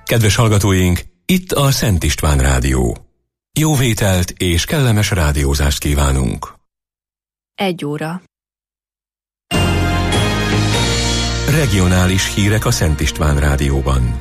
Kedves hallgatóink, itt a Szent István Rádió. Jó vételt és kellemes rádiózást kívánunk. 1 óra. Regionális hírek a Szent István Rádióban.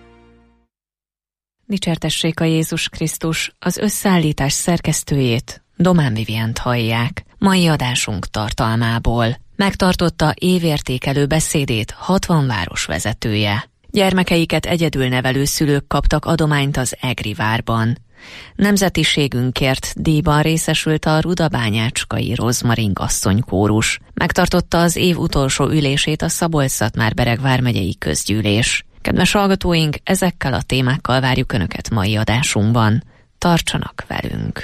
Dicsertessék a Jézus Krisztus, az összeállítás szerkesztőjét, Domán Vivient hallják. Mai adásunk tartalmából megtartotta évértékelő beszédét 60 városvezetője. Gyermekeiket egyedül nevelő szülők kaptak adományt az Egri várban. Nemzetiségünkért díjban részesült a rudabányácskai Rozmaring asszonykórus. Megtartotta az év utolsó ülését a Szabolcs-Szatmár-Bereg vármegyei közgyűlés. Kedves hallgatóink, ezekkel a témákkal várjuk Önöket mai adásunkban. Tartsanak velünk!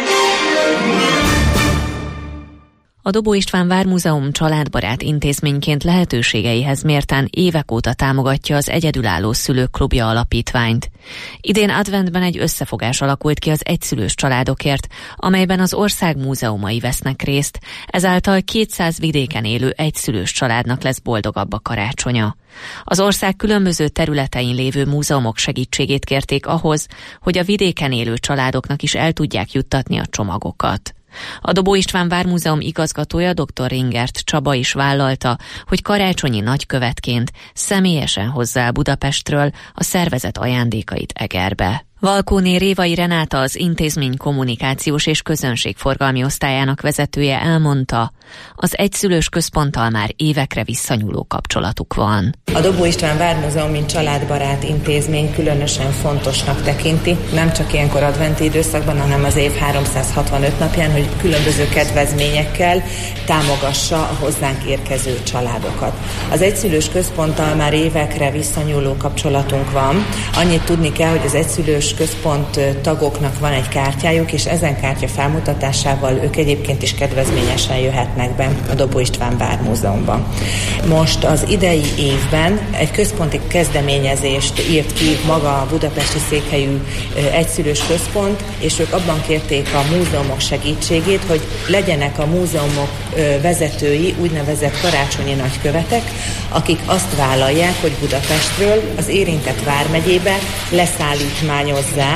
A Dobó István Vármúzeum családbarát intézményként lehetőségeihez mérten évek óta támogatja az Egyedülálló Szülők Klubja alapítványt. Idén adventben egy összefogás alakult ki az egyszülős családokért, amelyben az ország múzeumai vesznek részt, ezáltal 200 vidéken élő egyszülős családnak lesz boldogabb a karácsonya. Az ország különböző területein lévő múzeumok segítségét kérték ahhoz, hogy a vidéken élő családoknak is el tudják juttatni a csomagokat. A Dobó István Vármúzeum igazgatója dr. Ringert Csaba is vállalta, hogy karácsonyi nagykövetként személyesen hozzá el Budapestről a szervezet ajándékait Egerbe. Valkóné Révai Renáta, az intézmény kommunikációs és közönségforgalmi osztályának vezetője elmondta, az egyszülős központtal már évekre visszanyúló kapcsolatuk van. A Dobó István Vármúzeum, mint családbarát intézmény különösen fontosnak tekinti, nem csak ilyenkor adventi időszakban, hanem az év 365 napján, hogy különböző kedvezményekkel támogassa a hozzánk érkező családokat. Az egyszülős központtal már évekre visszanyúló kapcsolatunk van. Annyit tudni kell, hogy az egyszülős központ tagoknak van egy kártyájuk, és ezen kártya felmutatásával ők egyébként is kedvezményesen jöhetnek be a Dobó István Vármúzeumban. Most az idei évben egy központi kezdeményezést írt ki maga a budapesti székhelyű egyszülős központ, és ők abban kérték a múzeumok segítségét, hogy legyenek a múzeumok vezetői úgynevezett karácsonyi nagykövetek, akik azt vállalják, hogy Budapestről az érintett vármegyébe leszállítmányozzák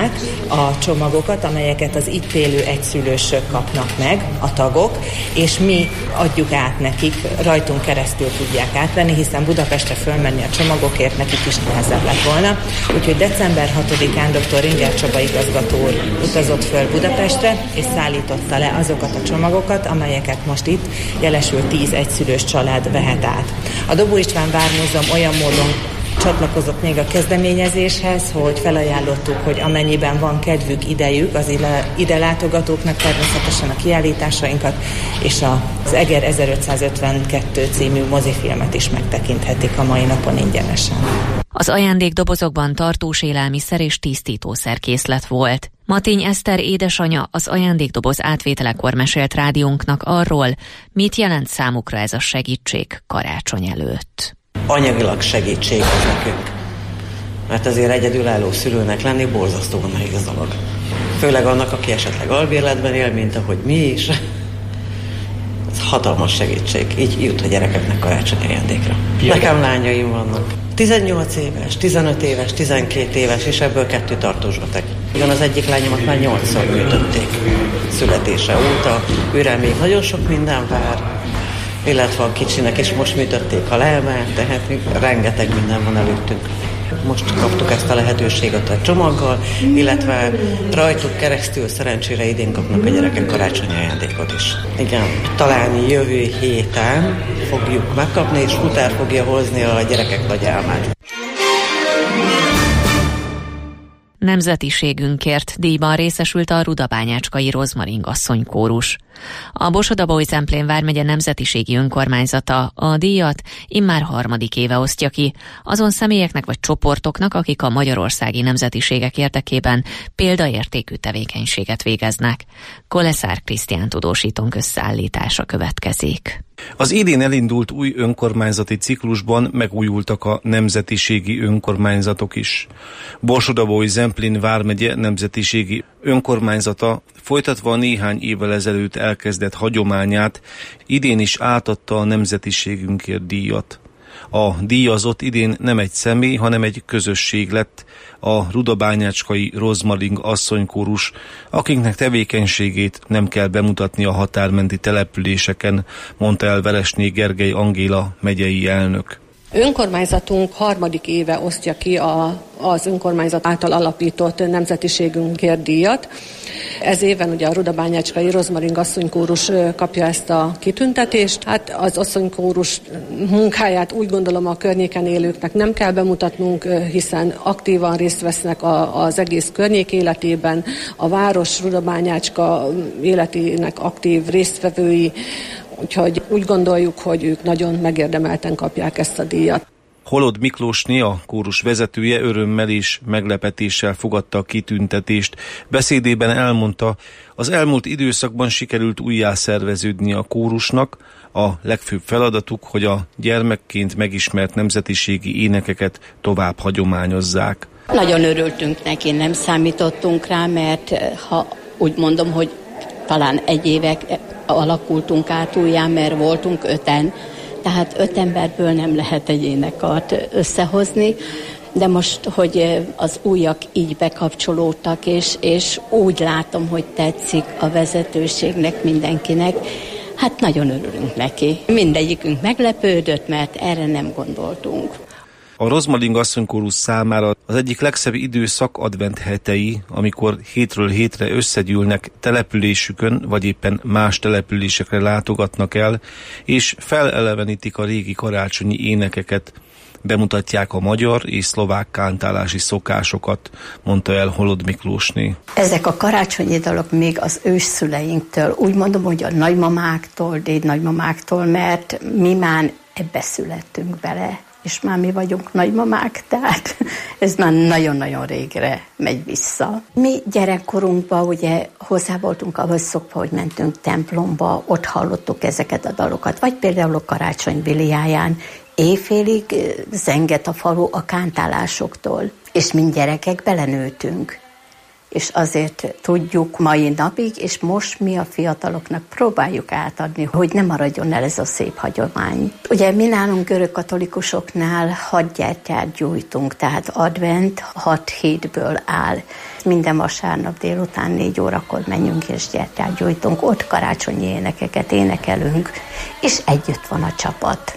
a csomagokat, amelyeket az itt élő egyszülősök kapnak meg, a tagok, és mi adjuk át nekik, rajtunk keresztül tudják átvenni, hiszen Budapestre fölmenni a csomagokért nekik is nehezebb lett volna. Úgyhogy december 6-án dr. Ringer Csaba igazgató úr utazott föl Budapestre, és szállította le azokat a csomagokat, amelyeket most itt jelesül 10 egyszülős család vehet át. A Dobó István Vármúzeum olyan módon csatlakozott még a kezdeményezéshez, hogy felajánlottuk, hogy amennyiben van kedvük, idejük az ide látogatóknak, természetesen a kiállításainkat és az Eger 1552 című mozifilmet is megtekinthetik a mai napon ingyenesen. Az ajándékdobozokban tartós élelmiszer és tisztítószer készlet volt. Matény Eszter édesanyja az ajándékdoboz átvételekor mesélt rádiónknak arról, mit jelent számukra ez a segítség karácsony előtt. Anyagilag segítség az nekünk, mert azért egyedülálló szülőnek lenni borzasztóan nehéz dolog. Főleg annak, aki esetleg albérletben él, mint ahogy mi is. Ez hatalmas segítség, így jut a gyerekeknek karácsonyi ajándékra. Nekem lányaim vannak. 18 éves, 15 éves, 12 éves, és ebből 2 tartós beteg. Igen, az egyik lányomat már 8-szor műtötték születése óta, őre még nagyon sok minden vár, illetve a kicsinek is most műtötték a lelmát, tehát rengeteg minden van előttünk. Most kaptuk ezt a lehetőséget a csomaggal, illetve rajtuk keresztül szerencsére idén kapnak a gyerekek karácsonyi ajándékot is. Igen, talán jövő héten fogjuk megkapni, és Futár fogja hozni a gyerekek nagy álmát. Nemzetiségünkért díjban részesült a rudabányácskai Rozmaring asszonykórus. A Borsod-Abaúj-Zemplén vármegye nemzetiségi önkormányzata a díjat immár 3. éve osztja ki azon személyeknek vagy csoportoknak, akik a magyarországi nemzetiségek érdekében példaértékű tevékenységet végeznek. Koleszár Krisztián tudósítónk összeállítása következik. Az idén elindult új önkormányzati ciklusban megújultak a nemzetiségi önkormányzatok is. Borsod-Abaúj-Zemplén vármegye nemzetiségi önkormányzata folytatva a néhány évvel ezelőtt elkezdett hagyományát idén is átadta a nemzetiségünkért díjat. A díjazott idén nem egy személy, hanem egy közösség lett, a rudabányácskai Rozmaring asszonykórus, akiknek tevékenységét nem kell bemutatni a határmenti településeken, mondta el Veresné Gergely Angéla megyei elnök. Önkormányzatunk 3. éve osztja ki az önkormányzat által alapított nemzetiségünkért díjat. Ez éven ugye a rudabányácskai Rozmaring asszonykórus kapja ezt a kitüntetést. Hát az asszonykórus munkáját úgy gondolom a környéken élőknek nem kell bemutatnunk, hiszen aktívan részt vesznek az egész környék életében, a város Rudabányácska életének aktív résztvevői, úgyhogy úgy gondoljuk, hogy ők nagyon megérdemelten kapják ezt a díjat. Holod Miklósné, a kórus vezetője örömmel és meglepetéssel fogadta a kitüntetést. Beszédében elmondta, az elmúlt időszakban sikerült újjászerveződni a kórusnak, a legfőbb feladatuk, hogy a gyermekként megismert nemzetiségi énekeket tovább hagyományozzák. Nagyon örültünk neki, nem számítottunk rá, mert ha úgy mondom, hogy talán 1 éve alakultunk át újján, mert voltunk 5-en, tehát 5 emberből nem lehet egy énekart összehozni, de most, hogy az újak így bekapcsolódtak, és úgy látom, hogy tetszik a vezetőségnek, mindenkinek, hát nagyon örülünk neki. Mindegyikünk meglepődött, mert erre nem gondoltunk. A Rozmaring asszonykórus számára az egyik legszebb időszak advent hetei, amikor hétről hétre összegyűlnek településükön, vagy éppen más településekre látogatnak el, és felelevenítik a régi karácsonyi énekeket, bemutatják a magyar és szlovák kántálási szokásokat, mondta el Holod Miklósné. Ezek a karácsonyi dalok még az ősszüleinktől, úgy mondom, hogy a nagymamáktól, dédnagymamáktól, mert mi már ebbe születtünk bele, és már mi vagyunk nagymamák, tehát ez már nagyon-nagyon régre megy vissza. Mi gyerekkorunkban ugye hozzá voltunk ahhoz szokva, hogy mentünk templomba, ott hallottuk ezeket a dalokat, vagy például a karácsony biliáján éjfélig zengett a falu a kántálásoktól, és mind gyerekek belenőttünk. És azért tudjuk mai napig, és most mi a fiataloknak próbáljuk átadni, hogy ne maradjon el ez a szép hagyomány. Ugye mi nálunk görögkatolikusoknál 6 gyertyát gyújtunk, tehát advent 6 hétből áll. Minden vasárnap délután 4 órakor menjünk és gyertyát gyújtunk, ott karácsonyi énekeket énekelünk, és együtt van a csapat.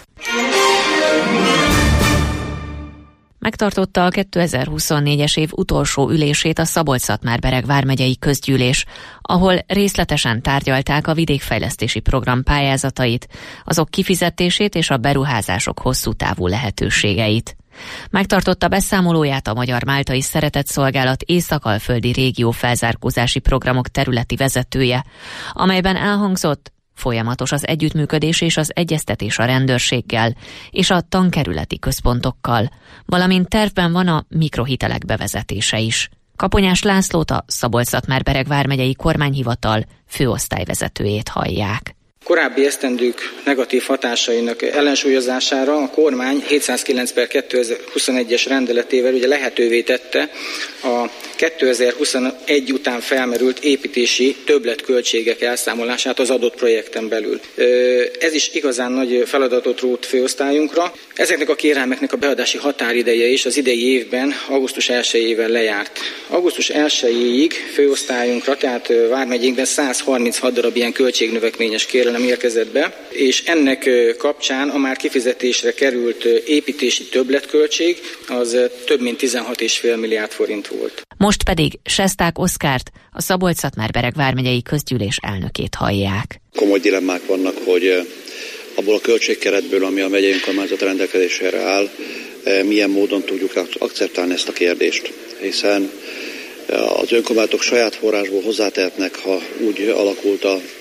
Megtartotta a 2024-es év utolsó ülését a Szabolcs-Szatmár-Bereg vármegyei közgyűlés, ahol részletesen tárgyalták a vidékfejlesztési program pályázatait, azok kifizetését és a beruházások hosszú távú lehetőségeit. Megtartotta beszámolóját a Magyar Máltai Szeretetszolgálat Észak-Alföldi régió felzárkózási programok területi vezetője, amelyben elhangzott, folyamatos az együttműködés és az egyeztetés a rendőrséggel és a tankerületi központokkal, valamint tervben van a mikrohitelek bevezetése is. Kaponyás Lászlót, a Szabolcs-Szatmár-Bereg vármegyei kormányhivatal főosztályvezetőjét hallják. Korábbi esztendők negatív hatásainak ellensúlyozására a kormány 709/2021-es rendeletével ugye lehetővé tette a 2021 után felmerült építési többletköltségek elszámolását az adott projekten belül. Ez is igazán nagy feladatot rótt főosztályunkra. Ezeknek a kérelmeknek a beadási határideje is az idei évben augusztus 1-ével lejárt. Augusztus 1-ig főosztályunkra, tehát vármegyénkben 136 darab ilyen költségnövekményes kérelem érkezett be, és ennek kapcsán a már kifizetésre került építési többletköltség az több mint 16,5 milliárd forint volt. Most pedig Sesták Oszkárt, a Szabolcs-Szatmár-Bereg vármegyei közgyűlés elnökét hallják. Komoly dilemmák vannak, hogy abból a költségkeretből, ami a megyei önkormányzat rendelkezésére áll, milyen módon tudjuk akceptálni ezt a kérdést. Hiszen az önkormányzatok saját forrásból hozzátehetnek, ha úgy alakult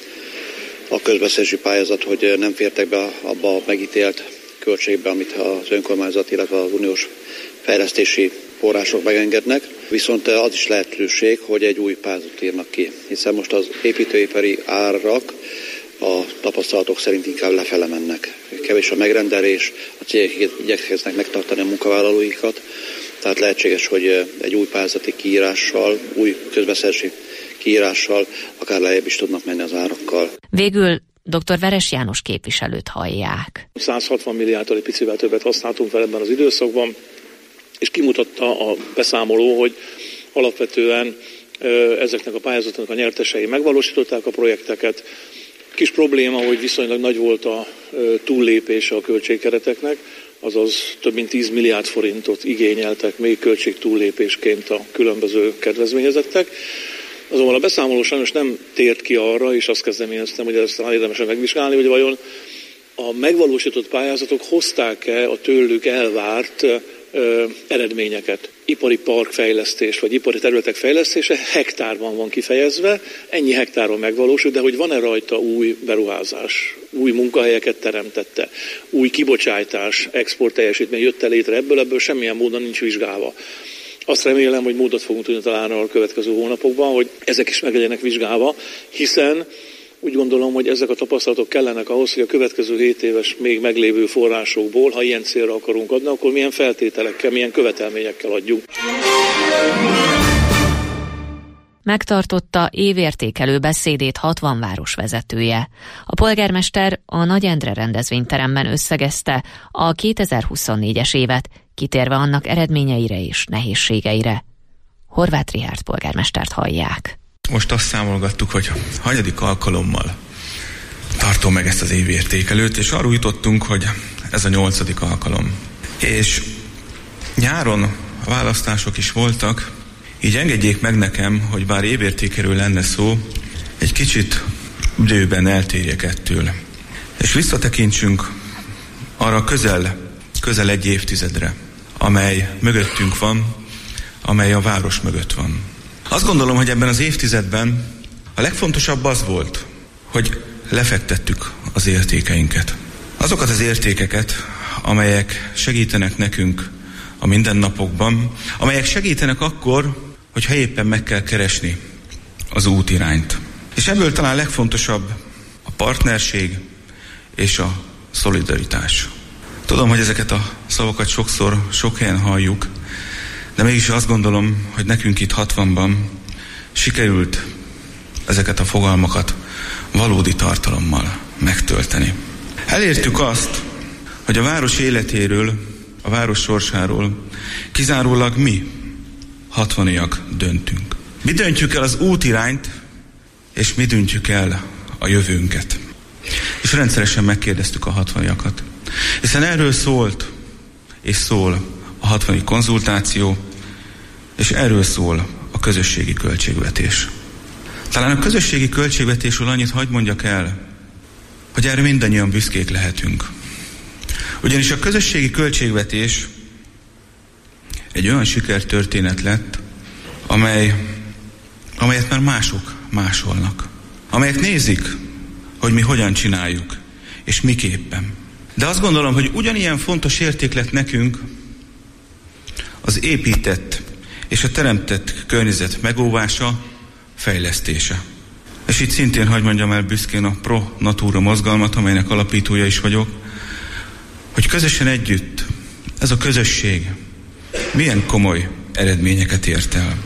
a közbeszerzési pályázat, hogy nem fértek be abba a megítélt költségbe, amit az önkormányzat, illetve az uniós fejlesztési források megengednek. Viszont az is lehetőség, hogy egy új pályázatot írnak ki, hiszen most az építőipari árak a tapasztalatok szerint inkább lefele mennek. Kevés a megrendelés, a cégek igyekeznek megtartani a munkavállalóikat, tehát lehetséges, hogy egy új pályázati kiírással, új közbeszerzési kiírással akár lejjebb is tudnak menni az árakkal. Végül dr. Veres János képviselőt hallják. 160 milliárdtól egy picivel többet használtunk fel ebben az időszakban. És kimutatta a beszámoló, hogy alapvetően ezeknek a pályázatoknak a nyertesei megvalósították a projekteket. Kis probléma, hogy viszonylag nagy volt a túllépése a költségkereteknek, azaz több mint 10 milliárd forintot igényeltek még költségtúllépésként a különböző kedvezményezettek. Azonban a beszámoló sajnos nem tért ki arra, és azt kezdeményeztem, hogy ezt érdemesen megvizsgálni, hogy vajon a megvalósított pályázatok hozták-e a tőlük elvárt eredményeket. Ipari parkfejlesztés, vagy ipari területek fejlesztése hektárban van kifejezve, ennyi hektáron megvalósul, de hogy van-e rajta új beruházás, új munkahelyeket teremtette, új kibocsátás, export teljesítmény jött létre, ebből semmilyen módon nincs vizsgálva. Azt remélem, hogy módot fogunk tudni találni a következő hónapokban, hogy ezek is meg legyenek vizsgálva, hiszen úgy gondolom, hogy ezek a tapasztalatok kellenek ahhoz, hogy a következő 7 éves még meglévő forrásokból, ha ilyen célra akarunk adni, akkor milyen feltételekkel, milyen követelményekkel adjunk. Megtartotta évértékelő beszédét 60 városvezetője. A polgármester a Nagy Endre rendezvényteremben összegezte a 2024-es évet, kitérve annak eredményeire és nehézségeire. Horváth Richárd polgármestert hallják. Most azt számolgattuk, hogy hanyadik alkalommal tartom meg ezt az évértékelőt, és arra jutottunk, hogy ez a 8. alkalom. És nyáron a választások is voltak, így engedjék meg nekem, hogy bár évértékelő lenne szó, egy kicsit időben eltérjek ettől. És visszatekintsünk arra közel egy évtizedre, amely mögöttünk van, amely a város mögött van. Azt gondolom, hogy ebben az évtizedben a legfontosabb az volt, hogy lefektettük az értékeinket. Azokat az értékeket, amelyek segítenek nekünk a mindennapokban, amelyek segítenek akkor, hogyha éppen meg kell keresni az útirányt. És ebből talán legfontosabb a partnerség és a szolidaritás. Tudom, hogy ezeket a szavakat sokszor sok helyen halljuk, de mégis azt gondolom, hogy nekünk itt 60-ban sikerült ezeket a fogalmakat valódi tartalommal megtölteni. Elértük azt, hogy a város életéről, a város sorsáról kizárólag mi, 60-iak döntünk. Mi döntjük el az útirányt, és mi döntjük el a jövőnket. És rendszeresen megkérdeztük a 60-iakat. Hiszen erről szólt és szól a 60. konzultáció, és erről szól a közösségi költségvetés. Talán a közösségi költségvetésről annyit hadd mondjak el, hogy erre mindannyian büszkék lehetünk. Ugyanis a közösségi költségvetés egy olyan sikertörténet lett, amelyet már mások másolnak. Amelyek nézik, hogy mi hogyan csináljuk, és miképpen. De azt gondolom, hogy ugyanilyen fontos érték lett nekünk az épített és a teremtett környezet megóvása, fejlesztése. És itt szintén hadd mondjam el büszkén a Pro Natura mozgalmat, amelynek alapítója is vagyok, hogy közösen együtt ez a közösség milyen komoly eredményeket ért el.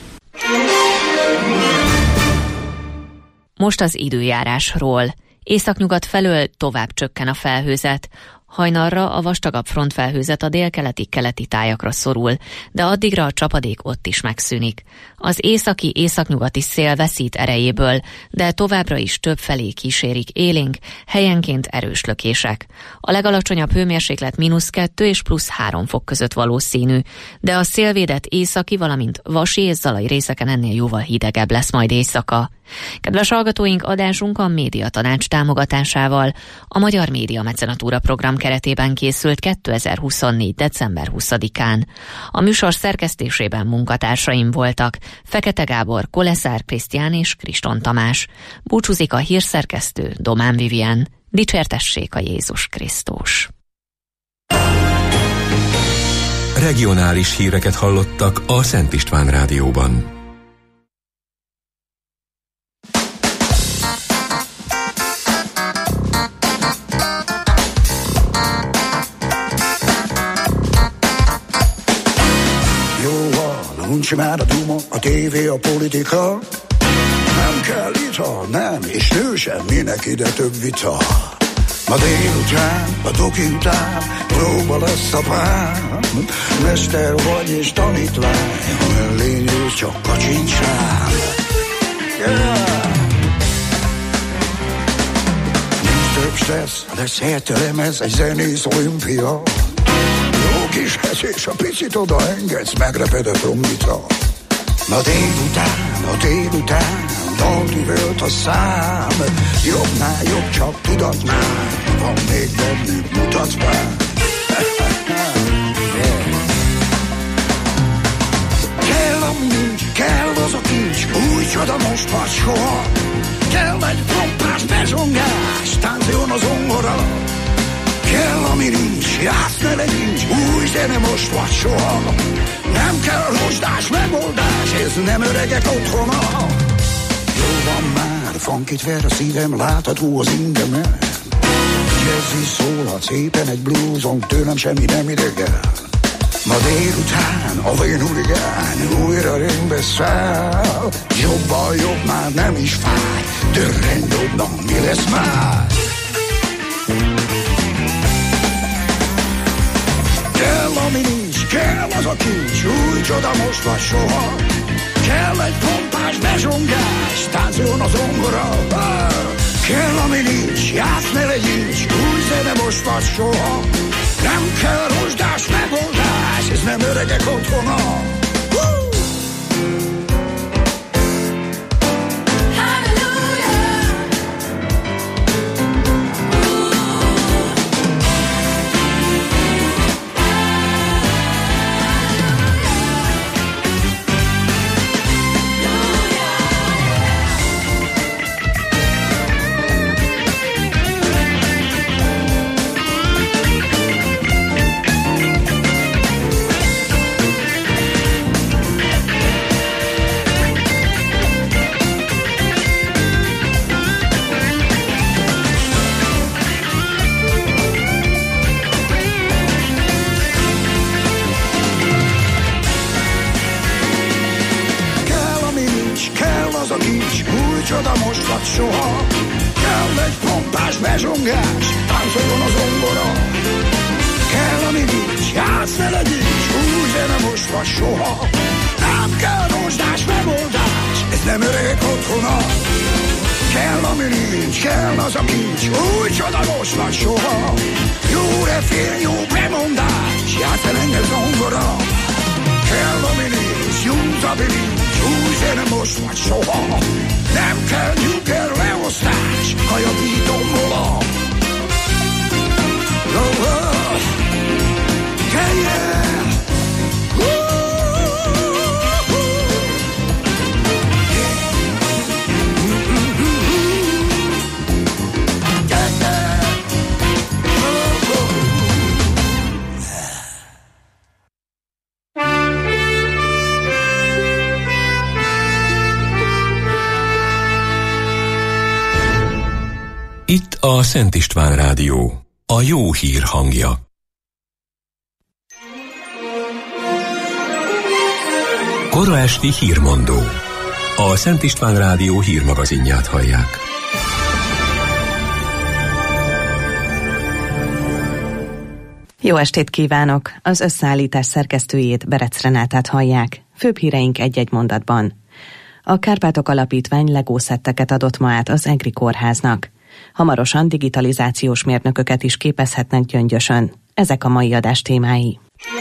Most az időjárásról. Északnyugat felől tovább csökken a felhőzet. Hajnalra a vastagabb frontfelhőzet a délkeleti-keleti tájakra szorul, de addigra a csapadék ott is megszűnik. Az északi-északnyugati szél veszít erejéből, de továbbra is többfelé kísérik élénk, helyenként erős lökések. A legalacsonyabb hőmérséklet -2 és +3 fok között valószínű, de a szélvédett északi, valamint vasi és zalai részeken ennél jóval hidegebb lesz majd éjszaka. Kedves hallgatóink, adásunk a Médiatanács támogatásával a Magyar Média Mecenatúra program keretében készült 2024. december 20-án. A műsor szerkesztésében munkatársaim voltak Fekete Gábor, Koleszár Krisztián és Kriston Tamás. Búcsúzik a hírszerkesztő Domán Vivien. Dicsértessék a Jézus Krisztus. Regionális híreket hallottak a Szent István Rádióban. Uncsi már a duma, a tévé, a politika. Nem kell ital, nem, és nő sem, minek ide több vita. Ma délután, a doki után próba lesz apám. Mester vagy és tanítvány, ha mellé nyúlsz, csak kacsincs rám. Nincs több stressz, lesz helyette lemez, egy zenész olimpia. Jó kis eszés, a picit odaengedsz, megreped a trombita. Ma délután, daltüvölt a szám. Jobbnál jobb, csak tudatnál, van még bennük, mutatsz már. Kell, ami nincs, kell az a kincs, új csoda most vagy soha. Kell egy pompás bezsongás, táncoljon a zongora. Kell, ami nincs, játsz ne legyincs, új zene most vagy soha. Nem kell rozsdás megoldás, ez nem öregek otthona. Jó van már, funkit ver a szívem, látható az ingemen. Jazzy szólhat szépen egy blueson, tőlem semmi nem idegen. Ma délután a vén huligán újra ringbe száll. Jobban jobb már nem is fáj, törren dobnak, mi lesz már? Kell, ami nincs, kell az a kincs, új csoda most vagy soha. Kell egy pompás bezsongás, táncoljon a zongora. Kell, ami nincs, játsz ne legyincs, új zene most vagy soha. Nem kell rozsdás megoldás, ez nem öregek otthona. Soha kell egy pompás bezsongás, táncoljon az zongora. Kell, ami nincs, játsz ne legyincs, új zene most vagy soha. Nem kell rozsdás megoldás, ez nem öregek otthona. Kell, ami nincs, kell az a kincs, új csoda most vagy soha. Jó refén, jó bemondás, játsz el engem zongora. Kell, ami nincs, jó zabilincs, új zene most vagy soha. Nem kell nyuger leosztás, kajabítom mola. Itt a Szent István Rádió, a jó hír hangja. Kora esti hírmondó. A Szent István Rádió hírmagazinját hallják. Jó estét kívánok! Az összeállítás szerkesztőjét, Berec Renátát hallják. Főbb híreink egy-egy mondatban. A Kárpátok Alapítvány legószetteket adott ma át az Egri Kórháznak. Hamarosan digitalizációs mérnököket is képezhetnek Gyöngyösön. Ezek a mai adás témái.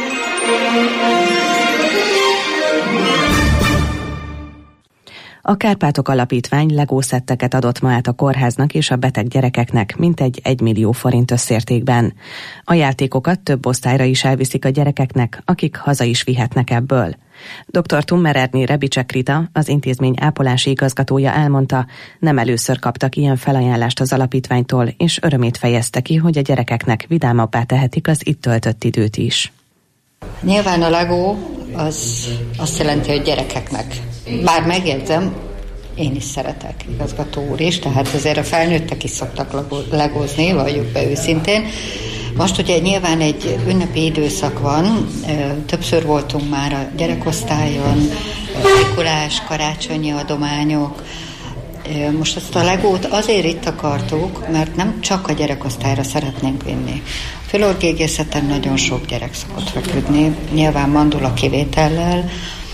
A Kárpátok Alapítvány legószetteket adott ma át a kórháznak és a beteg gyerekeknek mintegy 1 millió forint összértékben. A játékokat több osztályra is elviszik a gyerekeknek, akik haza is vihetnek ebből. Dr. Tummererné Rebicsek Rita, az intézmény ápolási igazgatója elmondta, nem először kaptak ilyen felajánlást az alapítványtól, és örömét fejezte ki, hogy a gyerekeknek vidámabbá tehetik az itt töltött időt is. Nyilván a Lego az azt jelenti, hogy gyerekeknek. Bár megjegyzem, én is szeretek, igazgató úr is, tehát azért a felnőttek is szoktak legózni, valljuk be őszintén. Most ugye nyilván egy ünnepi időszak van, többször voltunk már a gyerekosztályon, Mikulás, karácsonyi adományok, Most ezt a legót azért itt akartuk, mert nem csak a gyerekosztályra szeretnénk vinni. A fülorgégészeten nagyon sok gyerek szokott feküdni, nyilván mandula kivétellel,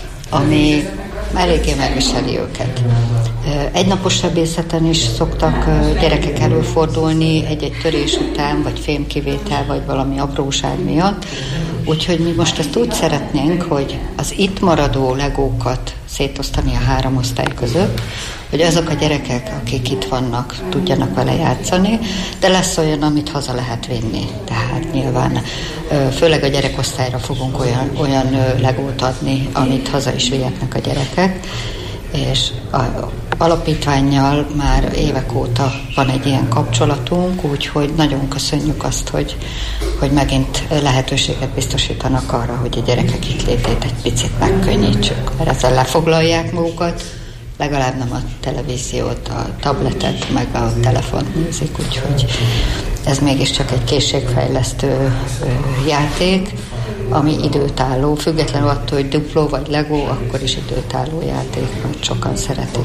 ami eléggé megviseli őket. Egynapos sebészeten is szoktak gyerekek előfordulni egy-egy törés után, vagy fémkivétel, vagy valami apróság miatt. Úgyhogy mi most ezt úgy szeretnénk, hogy az itt maradó legókat szétosztani a 3 osztály között, hogy azok a gyerekek, akik itt vannak, tudjanak vele játszani, de lesz olyan, amit haza lehet vinni. Tehát nyilván főleg a gyerekosztályra fogunk olyan legót adni, amit haza is vihetnek a gyerekek, és alapítvánnyal már évek óta van egy ilyen kapcsolatunk, úgyhogy nagyon köszönjük azt, hogy megint lehetőséget biztosítanak arra, hogy a gyerekek itt létét egy picit megkönnyítsük, mert ezzel lefoglalják magukat, legalább nem a televíziót, a tabletet, meg a telefont nézik, úgyhogy ez mégiscsak egy készségfejlesztő játék, ami időtálló, függetlenül attól, hogy Duplo vagy Lego, akkor is időtálló játék, mert sokan szeretik.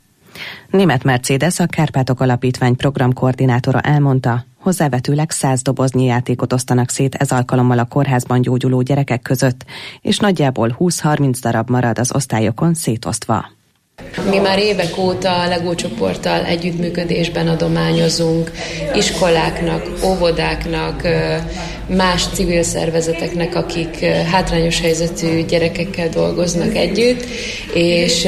Németh Mercedes, a Kárpátok Alapítvány programkoordinátora elmondta, hozzávetőleg 100 doboznyi játékot osztanak szét ez alkalommal a kórházban gyógyuló gyerekek között, és nagyjából 20-30 darab marad az osztályokon szétosztva. Mi már évek óta a Lego csoporttal együttműködésben adományozunk iskoláknak, óvodáknak, más civil szervezeteknek, akik hátrányos helyzetű gyerekekkel dolgoznak együtt, és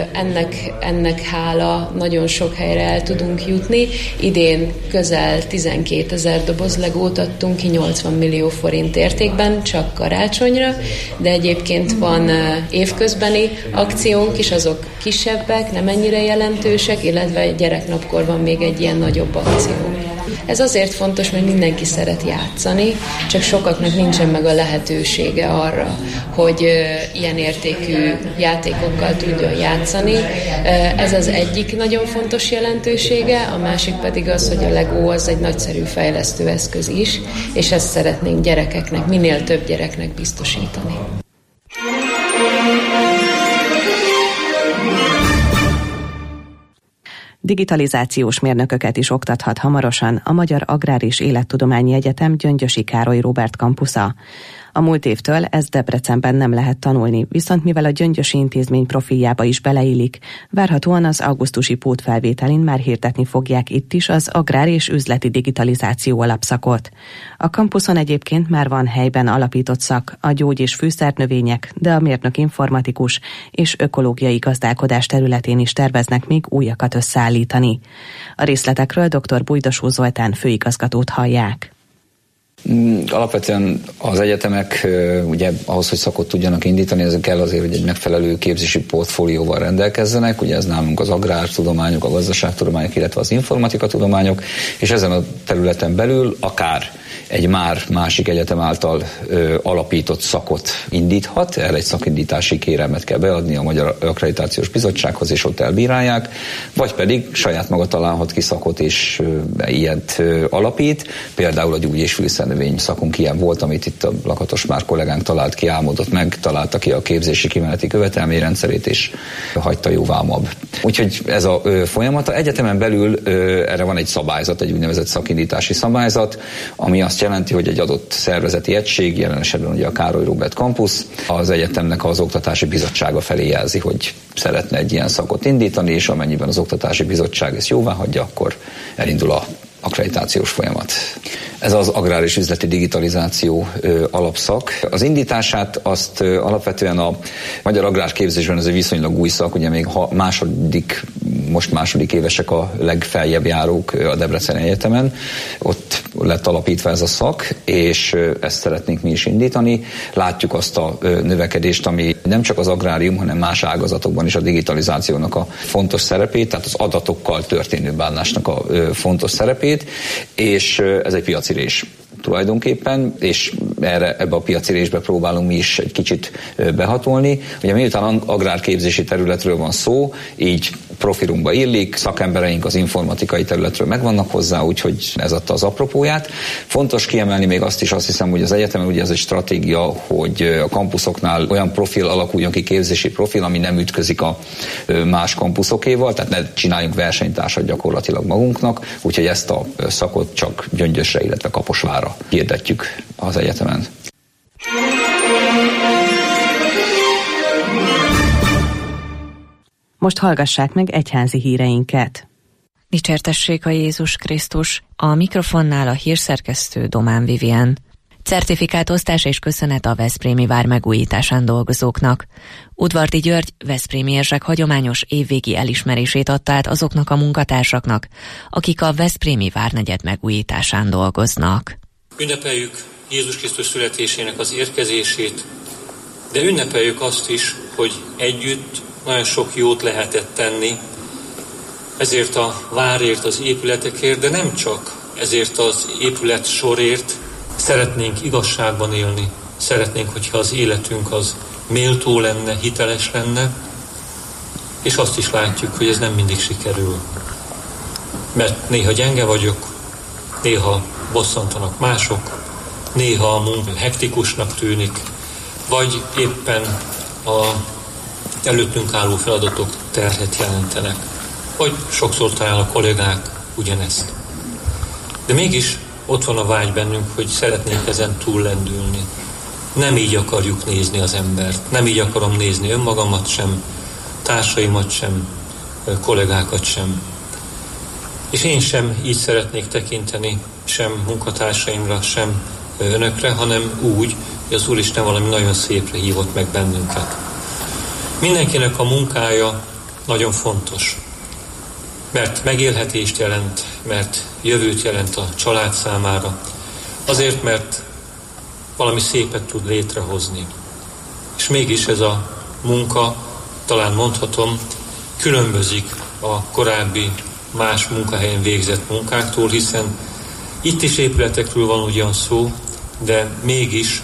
ennek hála nagyon sok helyre el tudunk jutni. Idén közel 12 000 doboz Legót adtunk ki 80 millió forint értékben, csak karácsonyra, de egyébként van évközbeni akciónk is, azok kisebbek, nem ennyire jelentősek, illetve gyereknapkor van még egy ilyen nagyobb akció. Ez azért fontos, mert mindenki szeret játszani, csak sokaknak nincsen meg a lehetősége arra, hogy ilyen értékű játékokkal tudjon játszani. Ez az egyik nagyon fontos jelentősége, a másik pedig az, hogy a Lego az egy nagyszerű fejlesztő eszköz is, és ezt szeretnénk gyerekeknek, minél több gyereknek biztosítani. Digitalizációs mérnököket is oktathat hamarosan a Magyar Agrár és Élettudományi Egyetem Gyöngyösi Károly Róbert campusza. A múlt évtől ez Debrecenben nem lehet tanulni, viszont mivel a gyöngyösi intézmény profiljába is beleillik, várhatóan az augusztusi pótfelvételin már hirdetni fogják itt is az agrár és üzleti digitalizáció alapszakot. A campuson egyébként már van helyben alapított szak, a gyógy- és fűszernövények, de a mérnök informatikus és ökológiai gazdálkodás területén is terveznek még újakat összeállítani. A részletekről dr. Bújdosó Zoltán főigazgatót hallják. Alapvetően az egyetemek ugye ahhoz, hogy szakot tudjanak indítani, ez kell azért, hogy egy megfelelő képzési portfólióval rendelkezzenek, ugye ez nálunk az agrártudományok, a gazdaságtudományok, illetve az informatikatudományok, és ezen a területen belül akár egy már másik egyetem által alapított szakot indíthat, erre egy szakindítási kérelmet kell beadni a Magyar Akkreditációs Bizottsághoz, és ott elbírálják, vagy pedig saját maga találhat ki szakot, és ilyet alapít, például a gyógy- és fűszernövény szakunk ilyen volt, amit itt a Lakatos Márk kollégánk talált ki, álmodott meg, találta ki a képzési kimeneti követelményrendszerét, és hagyta jóvámabb. Úgyhogy ez a folyamata. Egyetemen belül erre van egy szabályzat, egy úgynevezett szakindítási szabályzat, ami azt jelenti, hogy egy adott szervezeti egység, jelen esetben ugye a Károly Róbert Campus, az egyetemnek az oktatási bizottsága felé jelzi, hogy szeretne egy ilyen szakot indítani, és amennyiben az oktatási bizottság ezt jóvá hagyja, akkor elindul a akkreditációs folyamat. Ez az agrár és üzleti digitalizáció alapszak. Az indítását azt alapvetően a magyar agrárképzésben ez egy viszonylag új szak, ugye még most második évesek a legfeljebb járók a Debreceni Egyetemen. Ott lett alapítva ez a szak, és ezt szeretnénk mi is indítani. Látjuk azt a növekedést, ami nem csak az agrárium, hanem más ágazatokban is a digitalizációnak a fontos szerepét, tehát az adatokkal történő bánásnak a fontos szerepét, és ez egy piacirés tulajdonképpen, és ebbe a piacirésbe próbálunk mi is egy kicsit behatolni. Ugye miután agrárképzési területről van szó, így profilunkba illik, szakembereink az informatikai területről megvannak hozzá, úgyhogy ez adta az apropóját. Fontos kiemelni még azt is, azt hiszem, hogy az egyetemen ugye ez egy stratégia, hogy a kampuszoknál olyan profil alakuljon ki, képzési profil, ami nem ütközik a más kampuszokéval, tehát ne csináljunk versenytársat gyakorlatilag magunknak, úgyhogy ezt a szakot csak Gyöngyösre, illetve Kaposvárra hirdetjük az egyetemen. Most hallgassák meg egyházi híreinket. Dicsértessék a Jézus Krisztus, a mikrofonnál a hírszerkesztő Domán Vivien. Certifikált osztás és köszönet a veszprémi vár megújításán dolgozóknak. Udvardi György veszprémi érzsek hagyományos évvégi elismerését adta át azoknak a munkatársaknak, akik a veszprémi várnegyed megújításán dolgoznak. Ünnepeljük Jézus Krisztus születésének az érkezését, de ünnepeljük azt is, hogy együtt nagyon sok jót lehetett tenni, ezért a várért, az épületekért, de nem csak ezért az épület sorért. Szeretnénk igazságban élni, szeretnénk, hogyha az életünk az méltó lenne, hiteles lenne, és azt is látjuk, hogy ez nem mindig sikerül. Mert néha gyenge vagyok, néha bosszantanak mások, néha a munka hektikusnak tűnik, vagy éppen a előttünk álló feladatok terhet jelentenek, vagy sokszor talán a kollégák ugyanezt. De mégis ott van a vágy bennünk, hogy szeretnénk ezen túllendülni. Nem így akarjuk nézni az embert, nem így akarom nézni önmagamat sem, társaimat sem, kollégákat sem. És én sem így szeretnék tekinteni sem munkatársaimra, sem önökre, hanem úgy, hogy az Úristen valami nagyon szépre hívott meg bennünket. Mindenkinek a munkája nagyon fontos, mert megélhetést jelent, mert jövőt jelent a család számára, azért, mert valami szépet tud létrehozni. És mégis ez a munka, talán mondhatom, különbözik a korábbi más munkahelyen végzett munkáktól, hiszen itt is épületekről van ugyan szó, de mégis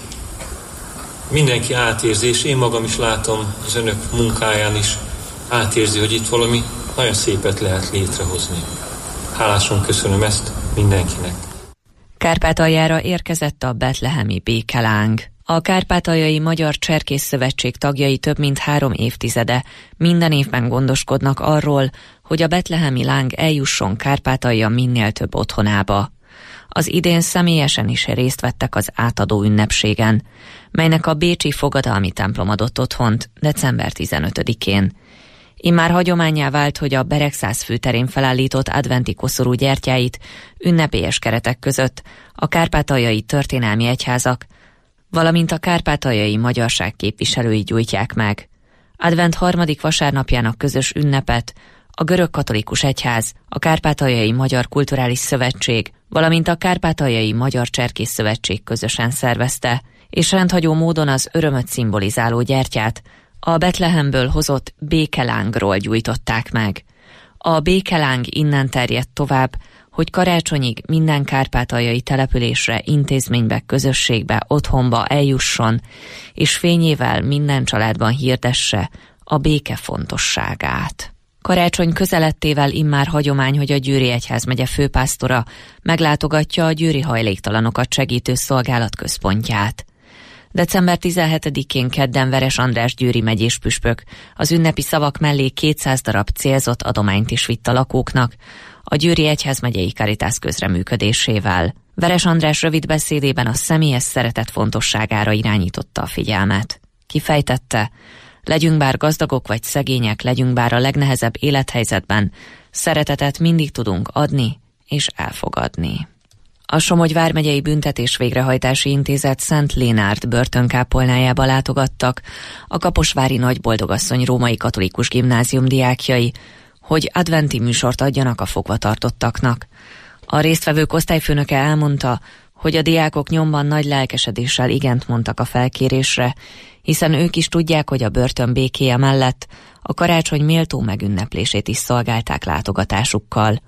mindenki átérzi, és én magam is látom az önök munkáján is átérzi, hogy itt valami nagyon szépet lehet létrehozni. Hálásan köszönöm ezt mindenkinek. Kárpátaljára érkezett a betlehemi békeláng. A Kárpátaljai Magyar Cserkész Szövetség tagjai több mint 3 évtizede minden évben gondoskodnak arról, hogy a betlehemi láng eljusson Kárpátalja minél több otthonába. Az idén személyesen is részt vettek az átadó ünnepségen, melynek a bécsi fogadalmi templom adott otthont december 15-én. Immár hagyománnyá vált, hogy a Beregszász főterén felállított adventi koszorú gyertyáit ünnepélyes keretek között a kárpátaljai történelmi egyházak, valamint a kárpátaljai magyarság képviselői gyújtják meg. Advent 3. vasárnapjának közös ünnepet a Görög-katolikus Egyház, a Kárpátaljai Magyar Kulturális Szövetség, valamint a Kárpátaljai Magyar Cserkész Szövetség közösen szervezte, és rendhagyó módon az örömöt szimbolizáló gyertyát a Betlehemből hozott békelángról gyújtották meg. A békeláng innen terjedt tovább, hogy karácsonyig minden kárpátaljai településre, intézménybe, közösségbe, otthonba eljusson, és fényével minden családban hirdesse a béke fontosságát. Karácsony közelettével immár hagyomány, hogy a Győri Egyházmegye főpásztora meglátogatja a győri hajléktalanokat segítő szolgálat központját. December 17-én kedden Veres András győri megyés püspök az ünnepi szavak mellé 200 darab célzott adományt is vitt a lakóknak a Győri Egyházmegyei Caritas közreműködésével. Veres András rövid beszédében a személyes szeretet fontosságára irányította a figyelmet. Kifejtette, legyünk bár gazdagok vagy szegények, legyünk bár a legnehezebb élethelyzetben, szeretetet mindig tudunk adni és elfogadni. A Somogy vármegyei Büntetés Végrehajtási Intézet Szent Lénárd börtönkápolnájába látogattak a kaposvári Nagyboldogasszony Római Katolikus Gimnázium diákjai, hogy adventi műsort adjanak a fogvatartottaknak. A résztvevők osztályfőnöke elmondta, hogy a diákok nyomban nagy lelkesedéssel igent mondtak a felkérésre, hiszen ők is tudják, hogy a börtön békéje mellett a karácsony méltó megünneplését is szolgálták látogatásukkal.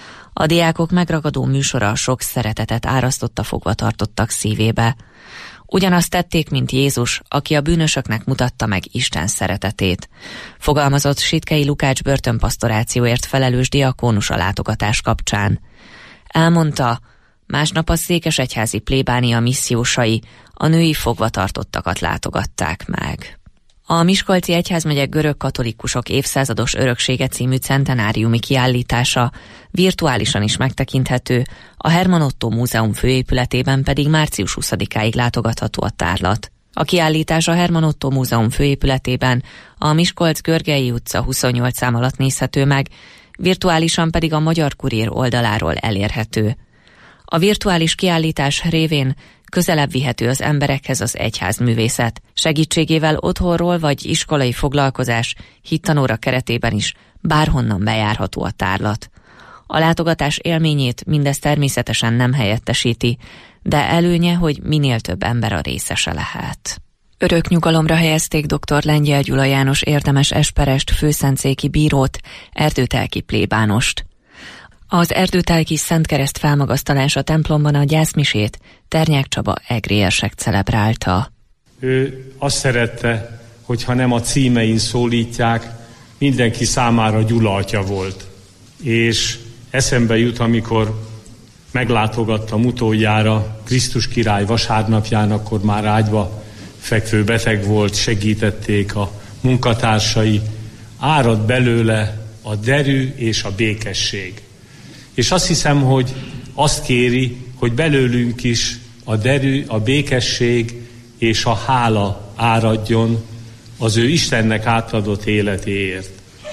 A diákok megragadó műsora sok szeretetet árasztott a fogvatartottak szívébe. Ugyanazt tették, mint Jézus, aki a bűnösöknek mutatta meg Isten szeretetét. Fogalmazott Sitkei Lukács börtönpasztorációért felelős diakónus a látogatás kapcsán. Elmondta, másnap a székesegyházi plébánia missziósai a női fogvatartottakat látogatták meg. A Miskolci Egyházmegye görög katolikusok évszázados öröksége című centenáriumi kiállítása virtuálisan is megtekinthető, a Herman Ottó Múzeum főépületében pedig március 20-áig látogatható a tárlat. A kiállítás a Herman Ottó Múzeum főépületében a Miskolc-Görgei utca 28 szám alatt nézhető meg, virtuálisan pedig a Magyar Kurír oldaláról elérhető. A virtuális kiállítás révén közelebb vihető az emberekhez az egyházművészet. Segítségével otthonról vagy iskolai foglalkozás, hittanóra keretében is bárhonnan bejárható a tárlat. A látogatás élményét mindez természetesen nem helyettesíti, de előnye, hogy minél több ember a részese lehet. Örök nyugalomra helyezték dr. Lengyel Gyula János érdemes esperest, főszentszéki bírót, erdőtelki plébánost. Az erdőtelki Szentkereszt felmagasztalása templomban a gyászmisét Ternyák Csaba egri érsek celebrálta. Ő azt szerette, hogyha nem a címein szólítják, mindenki számára Gyula atya volt. És eszembe jut, amikor meglátogattam utoljára Krisztus király vasárnapján, akkor már ágyba fekvő beteg volt, segítették a munkatársai. Árad belőle a derű és a békesség. És azt hiszem, hogy azt kéri, hogy belőlünk is a derű, a békesség és a hála áradjon az ő Istennek átadott életéért.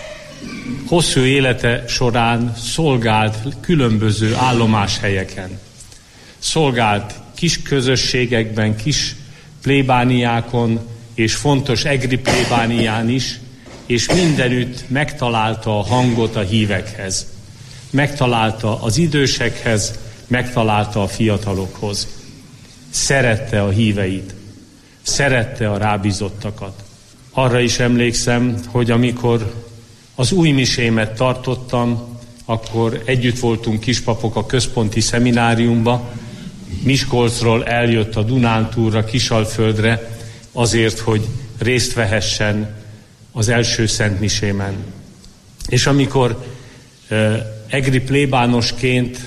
Hosszú élete során szolgált különböző állomáshelyeken. Szolgált kis közösségekben, kis plébániákon és fontos egri plébánián is, és mindenütt megtalálta a hangot a hívekhez. Megtalálta az idősekhez, megtalálta a fiatalokhoz. Szerette a híveit, szerette a rábízottakat. Arra is emlékszem, hogy amikor az új misémet tartottam, akkor együtt voltunk kispapok a központi szemináriumba, Miskolcról eljött a Dunántúlra, Kisalföldre, azért, hogy részt vehessen az első szentmisémen. És amikor egri plébánosként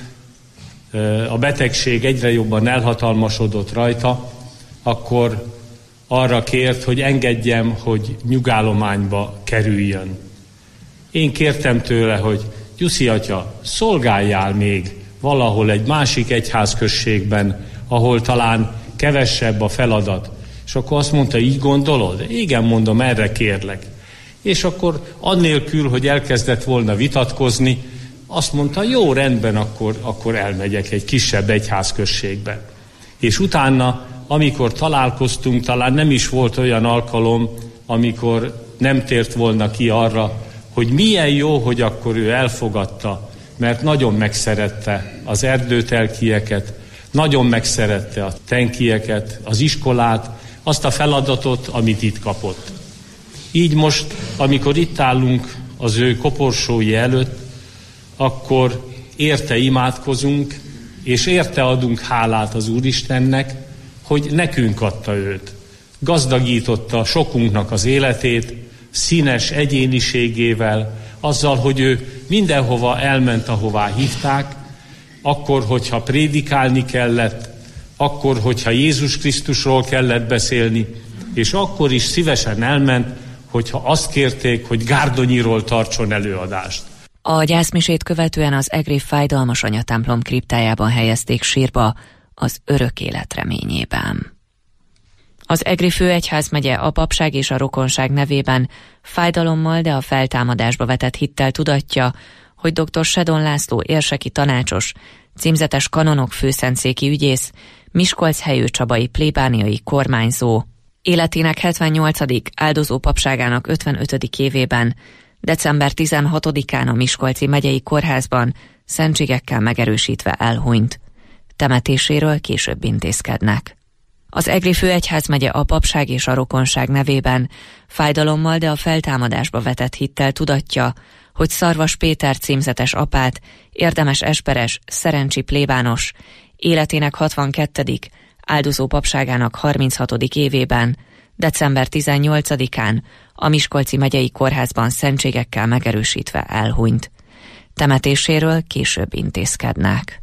a betegség egyre jobban elhatalmasodott rajta, akkor arra kért, hogy engedjem, hogy nyugállományba kerüljön. Én kértem tőle, hogy Gyuszi atya, szolgáljál még valahol egy másik egyházközségben, ahol talán kevesebb a feladat. És akkor azt mondta, így gondolod? Igen, mondom, erre kérlek. És akkor annélkül, hogy elkezdett volna vitatkozni, azt mondta, jó, rendben, akkor elmegyek egy kisebb egyházközségbe. És utána, amikor találkoztunk, talán nem is volt olyan alkalom, amikor nem tért volna ki arra, hogy milyen jó, hogy akkor ő elfogadta, mert nagyon megszerette az erdőtelkieket, nagyon megszerette a tenkieket, az iskolát, azt a feladatot, amit itt kapott. Így most, amikor itt állunk az ő koporsói előtt, akkor érte imádkozunk, és érte adunk hálát az Úristennek, hogy nekünk adta őt. Gazdagította sokunknak az életét, színes egyéniségével, azzal, hogy ő mindenhova elment, ahová hívták, akkor, hogyha prédikálni kellett, akkor, hogyha Jézus Krisztusról kellett beszélni, és akkor is szívesen elment, hogyha azt kérték, hogy Gárdonyiról tartson előadást. A gyászmisét követően az egri Fájdalmas Anya templom kriptájában helyezték sírba az örök élet reményében. Az egri főegyházmegye a papság és a rokonság nevében fájdalommal, de a feltámadásba vetett hittel tudatja, hogy dr. Sedon László érseki tanácsos, címzetes kanonok főszentszéki ügyész, Miskolc-Helyő Csabai plébániai kormányzó, életének 78. áldozó papságának 55. évében, december 16-án a Miskolci megyei kórházban szentségekkel megerősítve elhunyt. Temetéséről később intézkednek. Az egri főegyházmegye a papság és a rokonság nevében fájdalommal, de a feltámadásba vetett hittel tudatja, hogy Szarvas Péter címzetes apát, érdemes esperes, szerencsi plébános, életének 62. áldozó papságának 36. évében, december 18-án a Miskolci megyei kórházban szentségekkel megerősítve elhunyt. Temetéséről később intézkednek.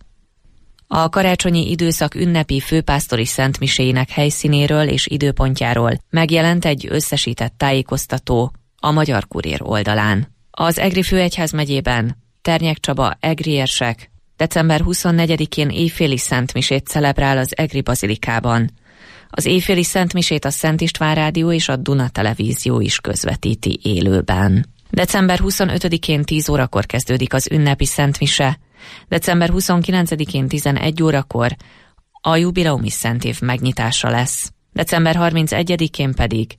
A karácsonyi időszak ünnepi főpásztori szentmiséinek helyszínéről és időpontjáról megjelent egy összesített tájékoztató a Magyar Kurér oldalán. Az Egri főegyházmegyében Ternyek Csaba egri érsek december 24-én éjféli szentmisét celebrál az Egri bazilikában. Az éjféli szentmisét a Szent István Rádió és a Duna Televízió is közvetíti élőben. December 25-én 10 órakor kezdődik az ünnepi szentmise, december 29-én 11 órakor a jubileumi szentév megnyitása lesz. December 31-én pedig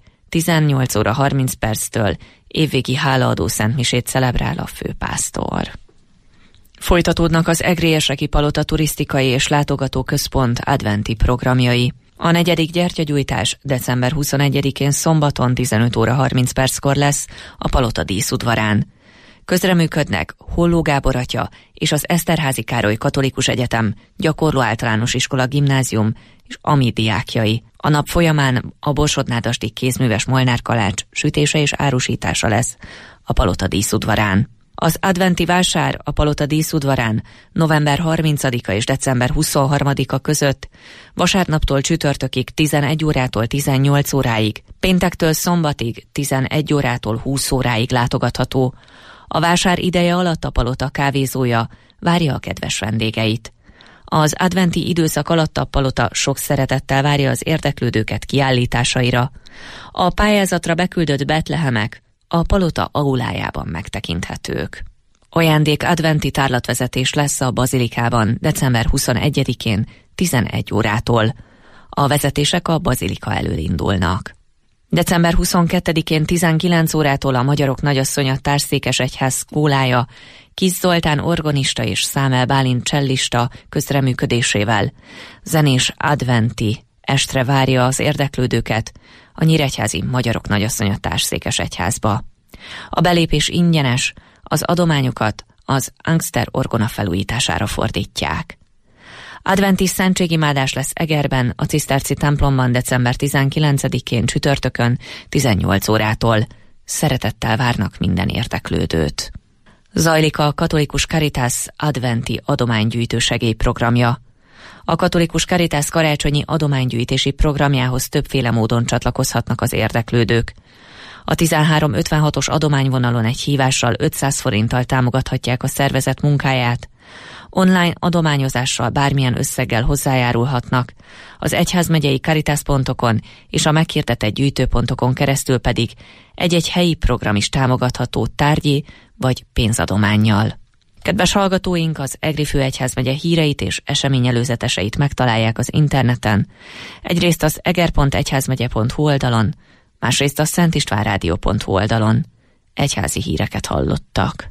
18 óra 30 perctől évvégi hálaadó szentmisét celebrál a főpásztor. Folytatódnak az Egri érseki palota turisztikai és látogatóközpont adventi programjai. A 4. gyertyagyújtás december 21-én szombaton 15 óra 30 perckor lesz a palota díszudvarán. Közreműködnek Holló Gábor atya és az Eszterházy Károly Katolikus Egyetem Gyakorló Általános Iskola Gimnázium és AMI diákjai. A nap folyamán a Borsod-Nádasdi kézműves Molnár kalács sütése és árusítása lesz a palota díszudvarán. Az adventi vásár a palota díszudvarán november 30-a és december 23-a között, vasárnaptól csütörtökig 11 órától 18 óráig, péntektől szombatig 11 órától 20 óráig látogatható. A vásár ideje alatt a palota kávézója várja a kedves vendégeit. Az adventi időszak alatt a palota sok szeretettel várja az érdeklődőket kiállításaira. A pályázatra beküldött betlehemek a palota aulájában megtekinthetők. Ajándék adventi tárlatvezetés lesz a bazilikában december 21-én 11 órától. A vezetések a bazilika elől indulnak. December 22-én 19 órától a Magyarok Nagyasszonya Társszékesegyház szkólája Kis Zoltán orgonista és Számel Bálint csellista közreműködésével zenés adventi estre várja az érdeklődőket a nyíregyházi Magyarok Nagyasszonya Társszékesegyházba. A belépés ingyenes, az adományokat az Angster orgona felújítására fordítják. Adventi szentségimádás lesz Egerben, a Ciszterci templomban december 19-én csütörtökön 18 órától. Szeretettel várnak minden érdeklődőt. Zajlik a Katolikus Caritas adventi adománygyűjtő segélyprogramja. A Katolikus Caritas karácsonyi adománygyűjtési programjához többféle módon csatlakozhatnak az érdeklődők. A 1356-os adományvonalon egy hívással 500 forinttal támogathatják a szervezet munkáját. Online adományozással bármilyen összeggel hozzájárulhatnak, az egyházmegyei Caritas pontokon és a meghirdetett gyűjtőpontokon keresztül pedig egy-egy helyi program is támogatható tárgyi vagy pénzadománnyal. Kedves hallgatóink, az Egri főegyházmegye híreit és eseményelőzeteseit megtalálják az interneten, egyrészt az eger.egyházmegye.hu oldalon, másrészt a szentistvánradio.hu oldalon. Egyházi híreket hallottak.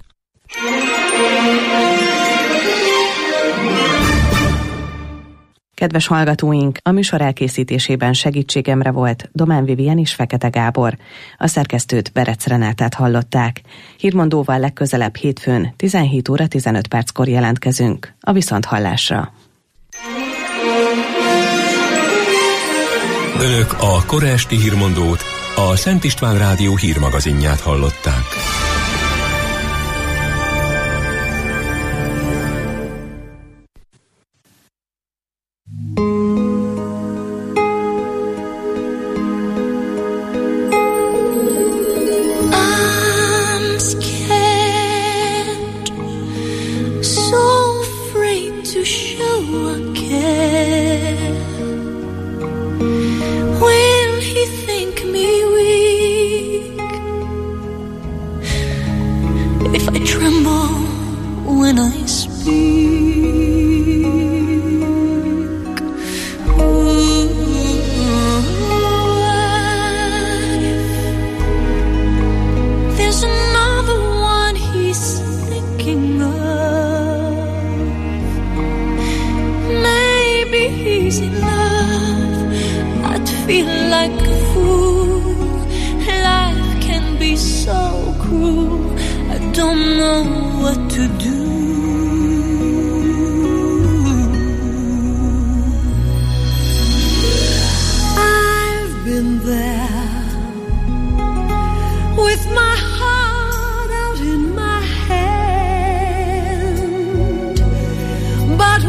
Kedves hallgatóink, a műsor elkészítésében segítségemre volt Domán Vivien és Fekete Gábor. A szerkesztőt, Berec Renátát hallották. Hírmondóval legközelebb hétfőn 17 óra 15 perckor jelentkezünk. A viszonthallásra. Önök a kora esti hírmondót, a Szent István Rádió hírmagazinját hallották.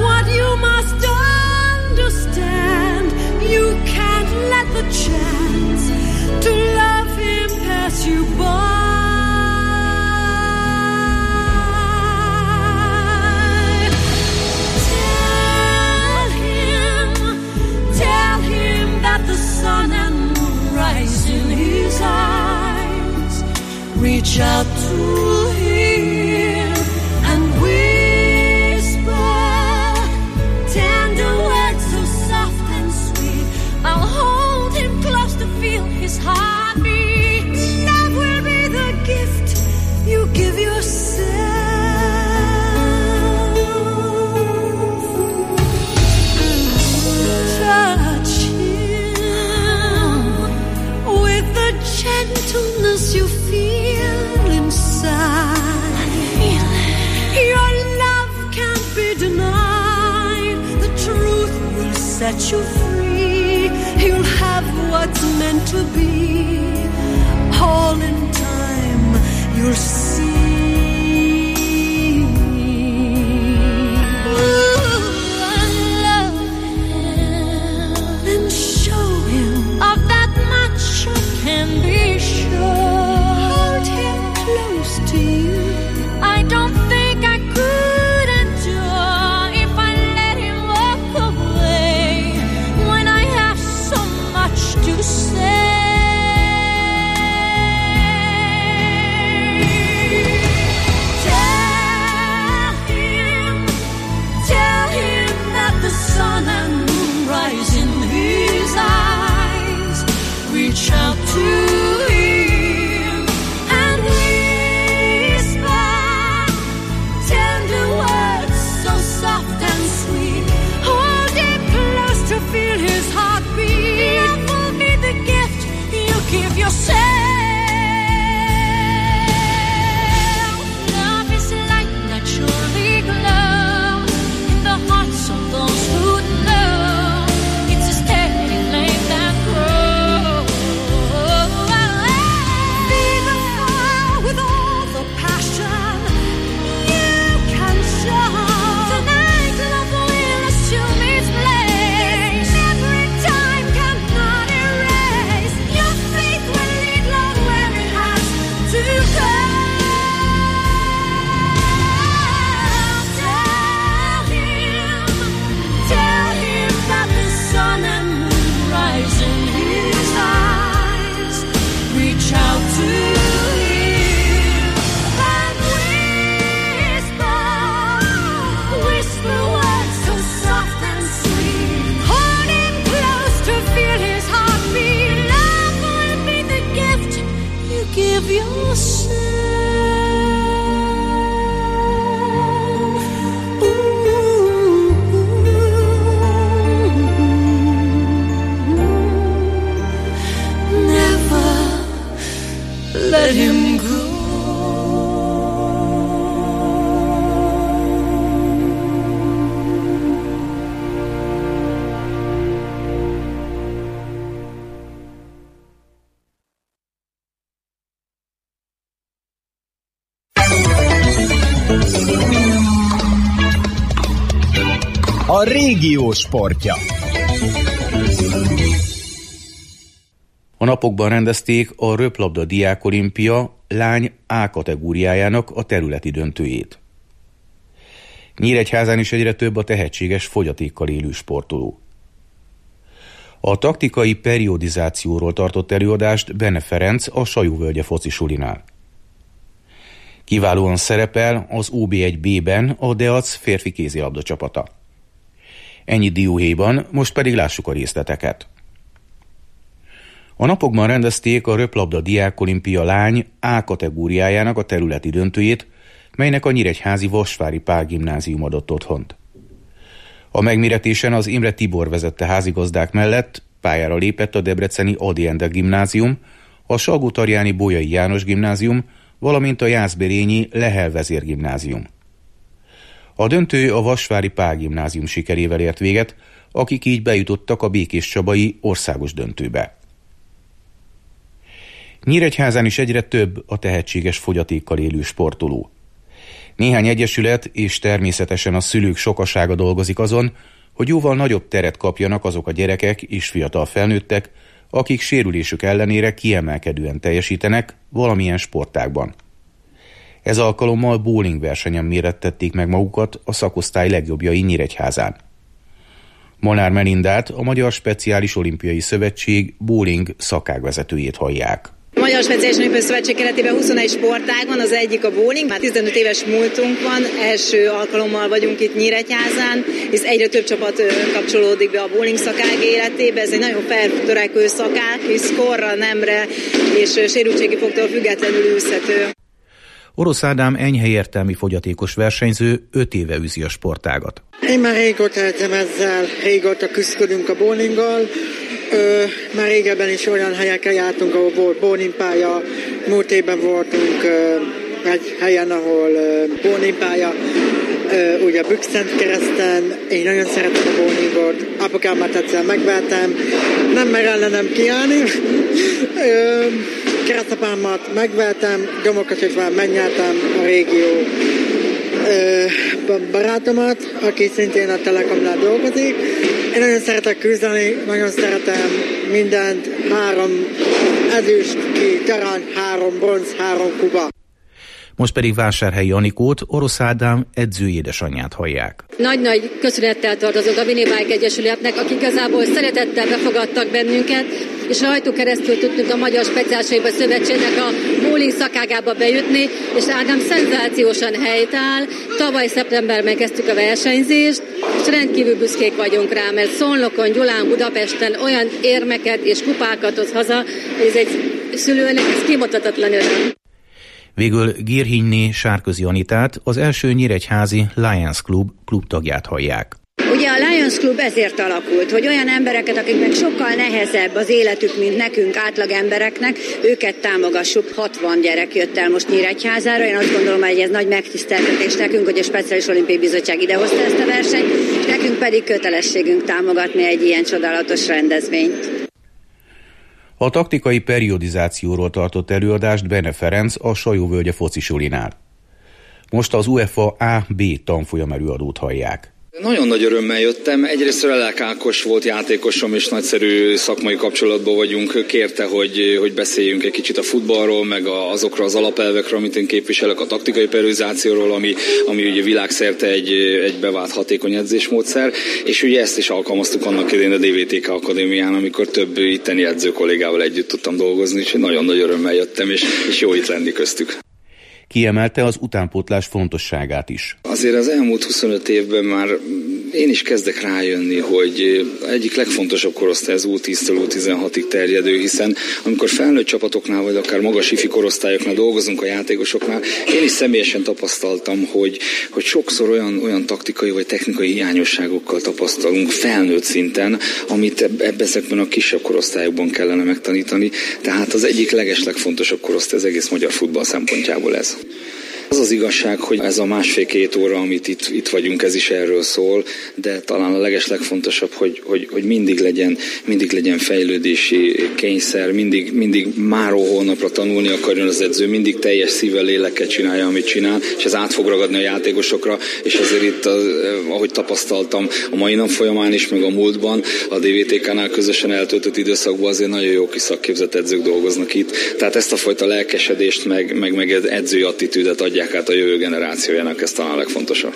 what you must understand. You can't let the chance to love him pass you by. Tell him that the sun and moon rise in his eyes. Reach out to him and whisper tender words so soft and sweet. I'll hold him close to feel his heartbeat. Love will be the gift you give yourself. Touch him with the gentleness you feel inside. Your love can't be denied. The truth will set you free. You'll have what's meant to be. All in time you'll see. Let him go. A régió sportja. A napokban rendezték a röplabda diákolimpia lány A kategóriájának a területi döntőjét. Nyíregyházán is egyre több a tehetséges fogyatékkal élő sportoló. A taktikai periodizációról tartott előadást Benne Ferenc a Sajóvölgye focisulinál. Kiválóan szerepel az OB1B-ben a Deac férfi kézilabda csapata. Ennyi dióhéjban, most pedig lássuk a részleteket. A napokban rendezték a röplabda diákolimpia lány A kategóriájának a területi döntőjét, melynek a nyíregyházi Vasvári Pál Gimnázium adott otthont. A megméretésen az Imre Tibor vezette házigazdák mellett pályára lépett a debreceni Ady Ende Gimnázium, a Salgótarjáni Bolyai János Gimnázium, valamint a Jászberényi Lehel Vezérgimnázium. A döntő a Vasvári Pál Gimnázium sikerével ért véget, akik így bejutottak a békéscsabai országos döntőbe. Nyíregyházán is egyre több a tehetséges fogyatékkal élő sportoló. Néhány egyesület és természetesen a szülők sokasága dolgozik azon, hogy jóval nagyobb teret kapjanak azok a gyerekek és fiatal felnőttek, akik sérülésük ellenére kiemelkedően teljesítenek valamilyen sportágban. Ez alkalommal bowling versenyen mérettették meg magukat a szakosztály legjobbjai Nyíregyházán. Molnár Melindát, a Magyar Speciális Olimpiai Szövetség bowling szakágvezetőjét hallják. A Magyar Speciális Olimpiai Szövetség keretében 21 sportág van, az egyik a bowling. Már 15 éves múltunk van, első alkalommal vagyunk itt Nyíregyházán, hisz egyre több csapat kapcsolódik be a bowling szakág életébe. Ez egy nagyon feltörekvő szakág, hisz korra, nemre és sérültségi foktól függetlenül űzhető. Orosz Ádám enyhe értelmi fogyatékos versenyző 5 éve űzi a sportágat. Én már régóta edzem ezzel, régóta küzdködünk a bowlinggal. Már régebben is olyan helyekre jártunk, ahol volt bowlingpálya. Múlt évben voltunk egy helyen, ahol bowlingpálya, ugye Bükszentkereszten. Én nagyon szeretem a bowlingot. Apukámat egyszer megvertem, nem mer ellenem kiállni. Keresztapámat megvertem, Domokat is már megnyertem a régió barátomat, aki szintén a Telekomnál dolgozik. Én nagyon szeretek küzdeni, nagyon szeretem mindent, 3 ezüst, 2 arany, 3 bronz, 3 kuba. Most pedig Vásárhelyi Anikót, Orosz Ádám edző édesanyját hallják. Nagy-nagy köszönettel tartozok a Winibike Egyesületnek, akik igazából szeretettel befogadtak bennünket, és rajtuk keresztül tudtunk a Magyar Speciális Olimpiai Szövetségnek a bowling szakágába bejutni, és Ádám szenzációsan helytáll. Tavaly szeptemberben kezdtük a versenyzést, és rendkívül büszkék vagyunk rá, mert Szolnokon, Gyulán, Budapesten olyan érmeket és kupákat hoz haza, hogy ez egy szülőnek ez kimondhatatlan öröm. Végül Gírhinné Sárközi Anitát, az első nyíregyházi Lions Club tagját hallják. Ugye a Lions Club ezért alakult, hogy olyan embereket, akiknek sokkal nehezebb az életük, mint nekünk, átlag embereknek, őket támogassuk. 60 gyerek jött el most Nyíregyházára. Én azt gondolom, hogy ez nagy megtiszteltetés nekünk, hogy a Speciális Olimpiai Bizottság idehozta ezt a versenyt, és nekünk pedig kötelességünk támogatni egy ilyen csodálatos rendezvényt. A taktikai periodizációról tartott előadást Bene Ferenc a Sajóvölgye focisulinál. Most az UEFA A-B tanfolyam előadót hallják. Nagyon nagy örömmel jöttem. Egyrészt Relek Ákos volt játékosom, és nagyszerű szakmai kapcsolatban vagyunk. Kérte, hogy beszéljünk egy kicsit a futballról, meg azokra az alapelvekről, amit én képviselek, a taktikai periodizációról, ami ugye világszerte egy bevált hatékony edzésmódszer, és ugye ezt is alkalmaztuk annak idején a DVTK Akadémián, amikor több itteni edző kollégával együtt tudtam dolgozni, és nagyon nagy örömmel jöttem, és jó itt lenni köztük. Kiemelte az utánpótlás fontosságát is. Azért az elmúlt 25 évben már én is kezdek rájönni, hogy egyik legfontosabb korosztály az U10-től U16-ig terjedő, hiszen amikor felnőtt csapatoknál, vagy akár magas ifi korosztályoknál dolgozunk a játékosoknál, én is személyesen tapasztaltam, hogy sokszor olyan taktikai vagy technikai hiányosságokkal tapasztalunk felnőtt szinten, amit ezekben a kisebb korosztályokban kellene megtanítani. Tehát az egyik legfontosabb korosztály az egész magyar futball szempontjából ez. Az az igazság, hogy ez a 1,5-2 óra, amit itt vagyunk, ez is erről szól, de talán a legfontosabb, hogy mindig legyen fejlődési kényszer, mindig máról holnapra tanulni akarjon az edző, mindig teljes szívvel, lélekkel csinálja, amit csinál, és ez át fog ragadni a játékosokra, és azért itt, ahogy tapasztaltam a mai nap folyamán is, meg a múltban, a DVTK-nál közösen eltöltött időszakban azért nagyon jó kis szakképzett edzők dolgoznak itt. Tehát ezt a fajta lelkesedést, meg edzői attitűdet adják át a jövő generációjának, ez talán a legfontosabb.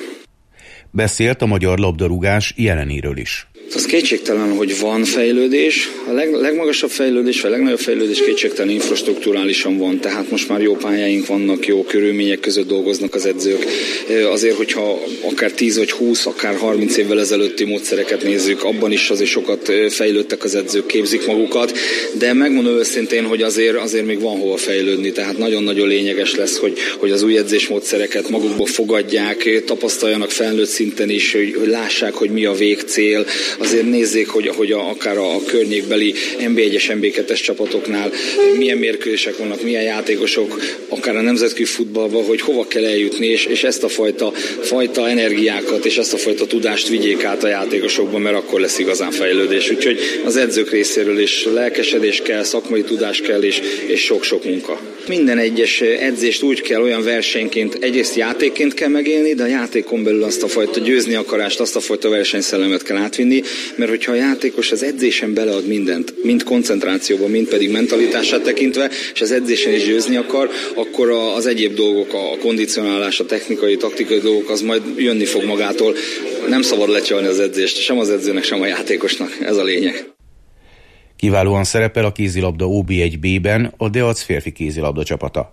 Beszélt a magyar labdarúgás jelenéről is. Az kétségtelen, hogy van fejlődés. A legmagasabb fejlődés, vagy a legnagyobb fejlődés kétségtelen infrastrukturálisan van, tehát most már jó pályáink vannak, jó körülmények között dolgoznak az edzők. Azért, hogyha akár 10 vagy 20, akár 30 évvel ezelőtti módszereket nézzük, abban is azért sokat fejlődtek az edzők, képzik magukat, de megmondom őszintén, hogy azért még van hova fejlődni, tehát nagyon-nagyon lényeges lesz, hogy az új edzésmódszereket magukba fogadják, tapasztaljanak felnőtt szinten is, hogy lássák, hogy mi a végcél. azért nézzék, hogy akár a környékbeli NB1-es, NB2-es csapatoknál milyen mérkőzések vannak, milyen játékosok, akár a nemzetközi futballban, hogy hova kell eljutni, és ezt a fajta energiákat és ezt a fajta tudást vigyék át a játékosokban, mert akkor lesz igazán fejlődés. Úgyhogy az edzők részéről is lelkesedés kell, szakmai tudás kell, és sok-sok munka. Minden egyes edzést úgy kell olyan versenyként, egyrészt játékként kell megélni, de a játékon belül azt a fajta győzni akarást, azt a fajta versenyszellemet kell átvinni, mert hogyha a játékos az edzésen belead mindent, mind koncentrációban, mind pedig mentalitását tekintve, és az edzésen is győzni akar, akkor az egyéb dolgok, a kondicionálás, a technikai, taktikai dolgok, az majd jönni fog magától. Nem szabad lecsapni az edzést, sem az edzőnek, sem a játékosnak. Ez a lényeg. Kiválóan szerepel a kézilabda OB1B-ben a Deac férfi kézilabda csapata.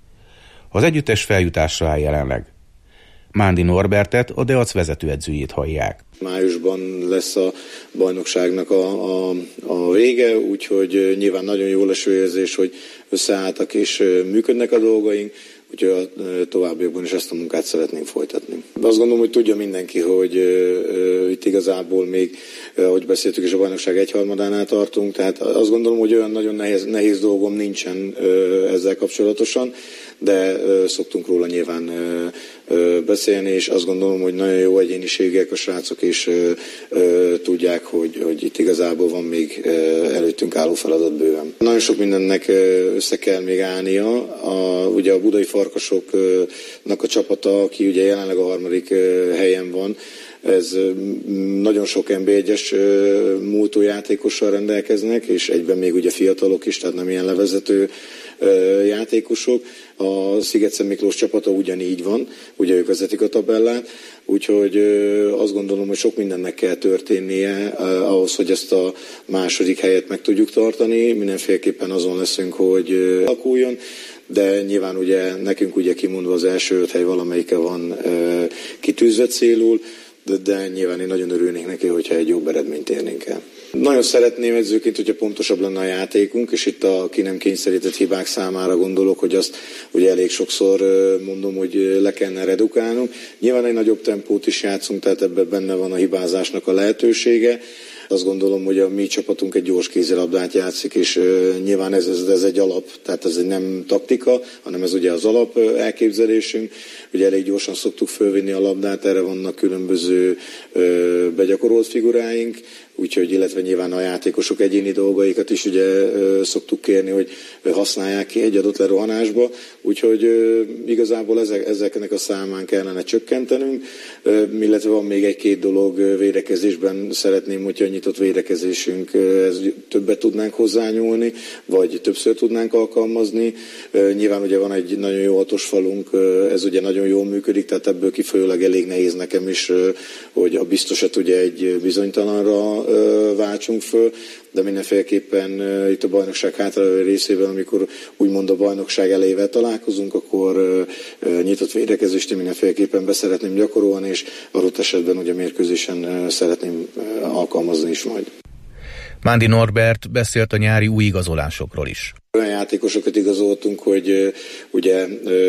Az együttes feljutásra áll jelenleg. Mándi Norbertet, a Deac vezetőedzőjét hallják. Májusban lesz a bajnokságnak a vége, úgyhogy nyilván nagyon jó leső érzés, hogy összeálltak és működnek a dolgaink, úgyhogy a továbbiakban is ezt a munkát szeretnénk folytatni. Azt gondolom, hogy tudja mindenki, hogy itt igazából még, ahogy beszéltük is, a bajnokság egyharmadánál tartunk, tehát azt gondolom, hogy olyan nagyon nehéz dolgom nincsen ezzel kapcsolatosan, de szoktunk róla nyilván beszélni, és azt gondolom, hogy nagyon jó egyéniségek a srácok, és tudják, hogy itt igazából van még előttünk álló feladat bőven. Nagyon sok mindennek össze kell még állnia. Ugye a Budai Farkasoknak a csapata, aki ugye jelenleg a 3. helyen van, ez nagyon sok NB1-es múltú játékossal rendelkeznek, és egyben még ugye fiatalok is, tehát nem ilyen levezető játékosok. A Sziget Miklós csapata ugyanígy van, ugye ők vezetik a tabellát, úgyhogy azt gondolom, hogy sok mindennek kell történnie ahhoz, hogy ezt a 2. helyet meg tudjuk tartani. Mindenféleképpen azon leszünk, hogy alakuljon, de nyilván ugye nekünk ugye kimondva az első 5 hely valamelyike van kitűzve célul, de nyilván én nagyon örülnék neki, hogyha egy jobb eredményt érnénk el. Nagyon szeretném edzőként, hogyha pontosabb lenne a játékunk, és itt a ki nem kényszerített hibák számára gondolok, hogy azt ugye elég sokszor mondom, hogy le kellene redukálnunk. Nyilván egy nagyobb tempót is játszunk, tehát ebben benne van a hibázásnak a lehetősége. Azt gondolom, hogy a mi csapatunk egy gyors kézilabdát játszik, és nyilván ez egy alap, tehát ez egy nem taktika, hanem ez ugye az alap elképzelésünk. Ugye elég gyorsan szoktuk fölvinni a labdát, erre vannak különböző begyakorolt figuráink, úgyhogy, illetve nyilván a játékosok egyéni dolgaikat is ugye szoktuk kérni, hogy használják ki egy adott lerohanásba, úgyhogy igazából ezeknek a számán kellene csökkentenünk, illetve van még egy-két dolog védekezésben, szeretném, hogyha a nyitott védekezésünk többet tudnánk hozzányúlni, vagy többször tudnánk alkalmazni. Nyilván ugye van egy nagyon jó 6-os falunk, ez ugye nagyon jól működik, tehát ebből kifolyólag elég nehéz nekem is, hogy a biztosat ugye egy bizonytalanra váltsunk föl, de mindenféleképpen itt a bajnokság hátralévő részében, amikor úgymond a bajnokság elejével találkozunk, akkor nyitott védekezést mindenféleképpen beszeretném gyakorolni, és adott esetben ugye mérkőzésen szeretném alkalmazni is majd. Mándi Norbert beszélt a nyári új igazolásokról is. Olyan játékosokat igazoltunk, hogy ugye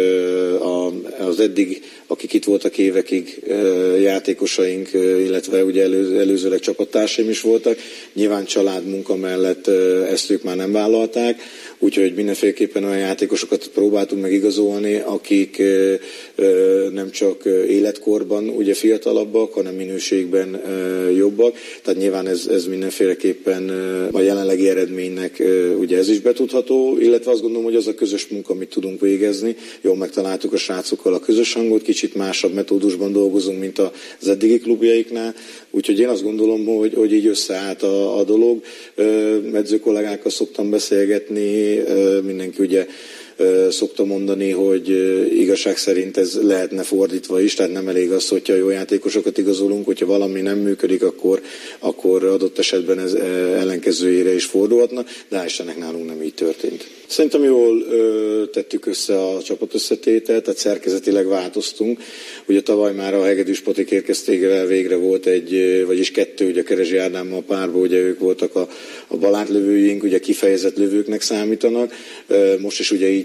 az eddig, akik itt voltak évekig játékosaink, illetve ugye előzőleg csapattársaim is voltak, nyilván családmunka mellett ezt ők már nem vállalták, úgyhogy mindenféleképpen olyan játékosokat próbáltunk meg igazolni, akik nem csak életkorban ugye fiatalabbak, hanem minőségben jobbak, tehát nyilván ez mindenféleképpen a jelenlegi eredménynek ugye ez is betudható, illetve azt gondolom, hogy az a közös munka, amit tudunk végezni, jól megtaláltuk a srácokkal a közös hangot, kicsit másabb metódusban dolgozunk, mint az eddigi klubjaiknál, úgyhogy én azt gondolom, hogy így összeállt a dolog. Edző kollégákkal szoktam beszélgetni, mindenki ugye szokta mondani, hogy igazság szerint ez lehetne fordítva is, tehát nem elég az, hogyha jó játékosokat igazolunk, hogyha valami nem működik, akkor adott esetben ez ellenkezőjére is fordulhatna, de hál' Istennek nálunk nem így történt. Szerintem jól tettük össze a csapatösszetételt, tehát szerkezetileg változtunk. Ugye tavaly már a Hegedűs Patik érkeztével végre volt vagyis 2, ugye Kerezsi Ádámmal párban, ugye ők voltak a balátlövőink, ugye kifejezett lövőknek számítanak. Most is ugye így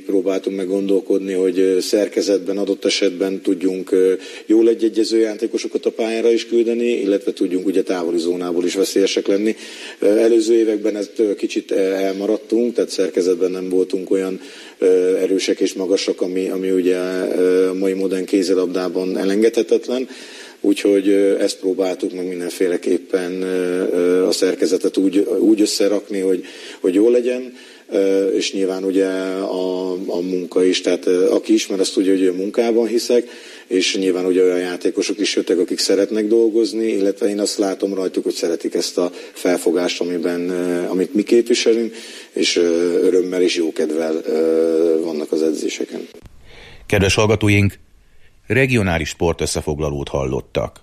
próbáltunk meg gondolkodni, hogy szerkezetben, adott esetben tudjunk jól egyegyező játékosokat a pályára is küldeni, illetve tudjunk ugye távoli zónából is veszélyesek lenni. Előző években ezt kicsit elmaradtunk, tehát szerkezetben nem voltunk olyan erősek és magasak, ami ugye a mai modern kézilabdában elengedhetetlen. Úgyhogy ezt próbáltuk meg mindenféleképpen a szerkezetet úgy összerakni, hogy jó legyen, és nyilván ugye a munka is, tehát aki ismer, azt tudja, hogy a munkában hiszek, és nyilván ugye olyan játékosok is jöttek, akik szeretnek dolgozni, illetve én azt látom rajtuk, hogy szeretik ezt a felfogást, amit mi képviselünk, és örömmel és jókedvel vannak az edzéseken. Kedves hallgatóink, regionális sportösszefoglalót hallottak.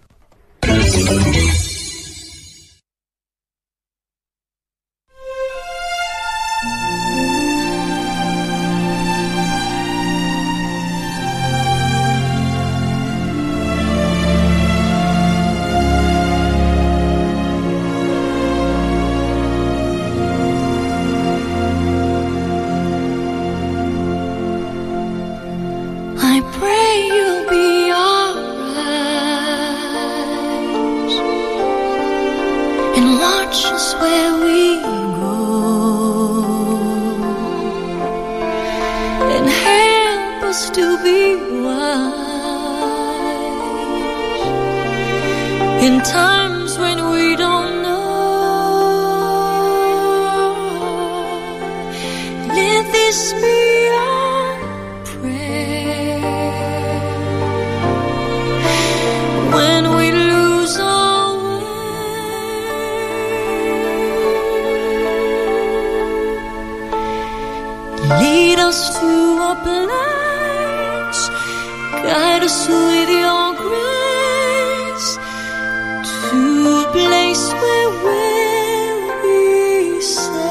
In times when we don't know, let this be our prayer. When we lose our way, lead us to a place, guide us with your grace, to a place where we'll be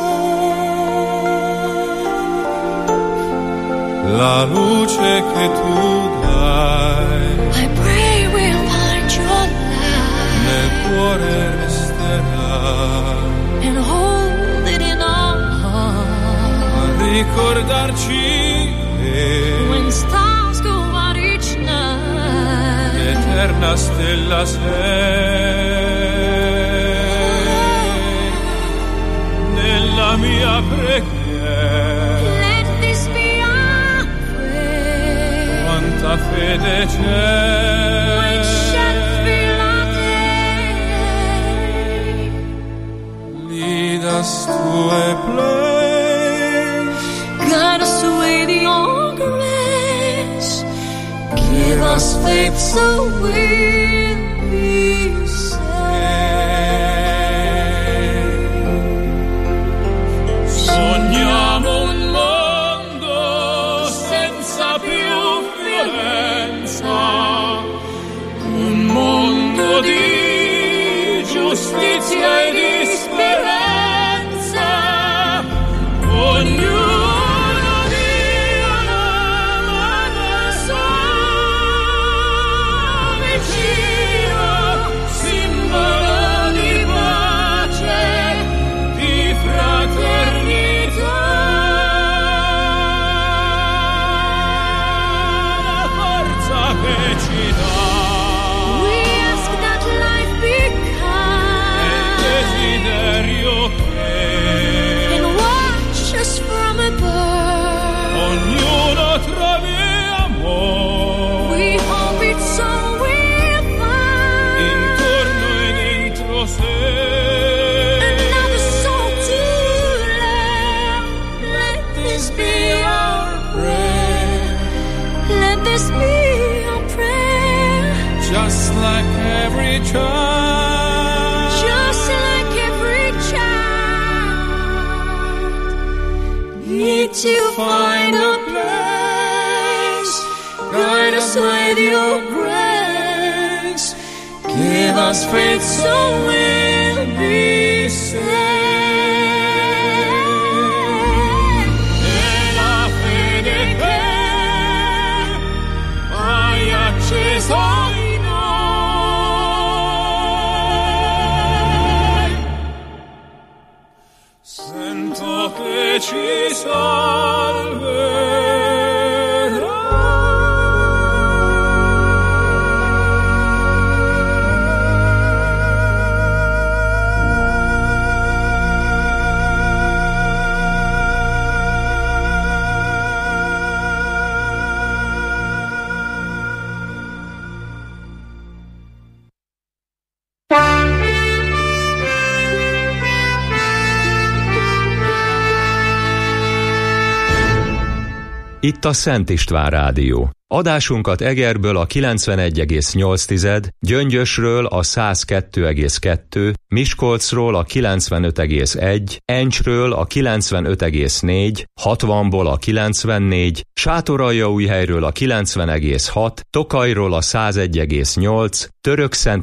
safe. La luce che tu dai, I pray we'll find your light, nel cuore resterà, and hold it in our heart, a ricordarci che when stars go out each night, l'eterna stella sei nella mia preghiera. Let this be our prayer. Quanta fede c'è, When shadows fill our day, lead us to a place, guide us with your grace, give us faith so we'll be safe. sogniamo un mondo senza più violenza, un mondo di giustizia e di speranza, ognuno di una mano sua vicino, simbolo di pace, di fraternità, la forza che ci dà. We ask that life be kind, Desiderio che and watch us from above. ognuno trovi amore We hope it's all we'll find, intorno e dentro sé. another soul to love. Let this be our prayer. Let this be our prayer. Just like every child, Just like every child, need to find a place, guide us with your grace, give us faith so we'll be safe. e la fede che hai acceso in noi, sento che ci salverà. Itt a Szent István Rádió. Adásunkat Egerből a 91,8, Gyöngyösről a 102,2, Miskolcról a 95,1, Encsről a 95,4, 60-ból a 94, Sátoraljaújhelyről a 90,6, Tokajról a 101,8, Törökszent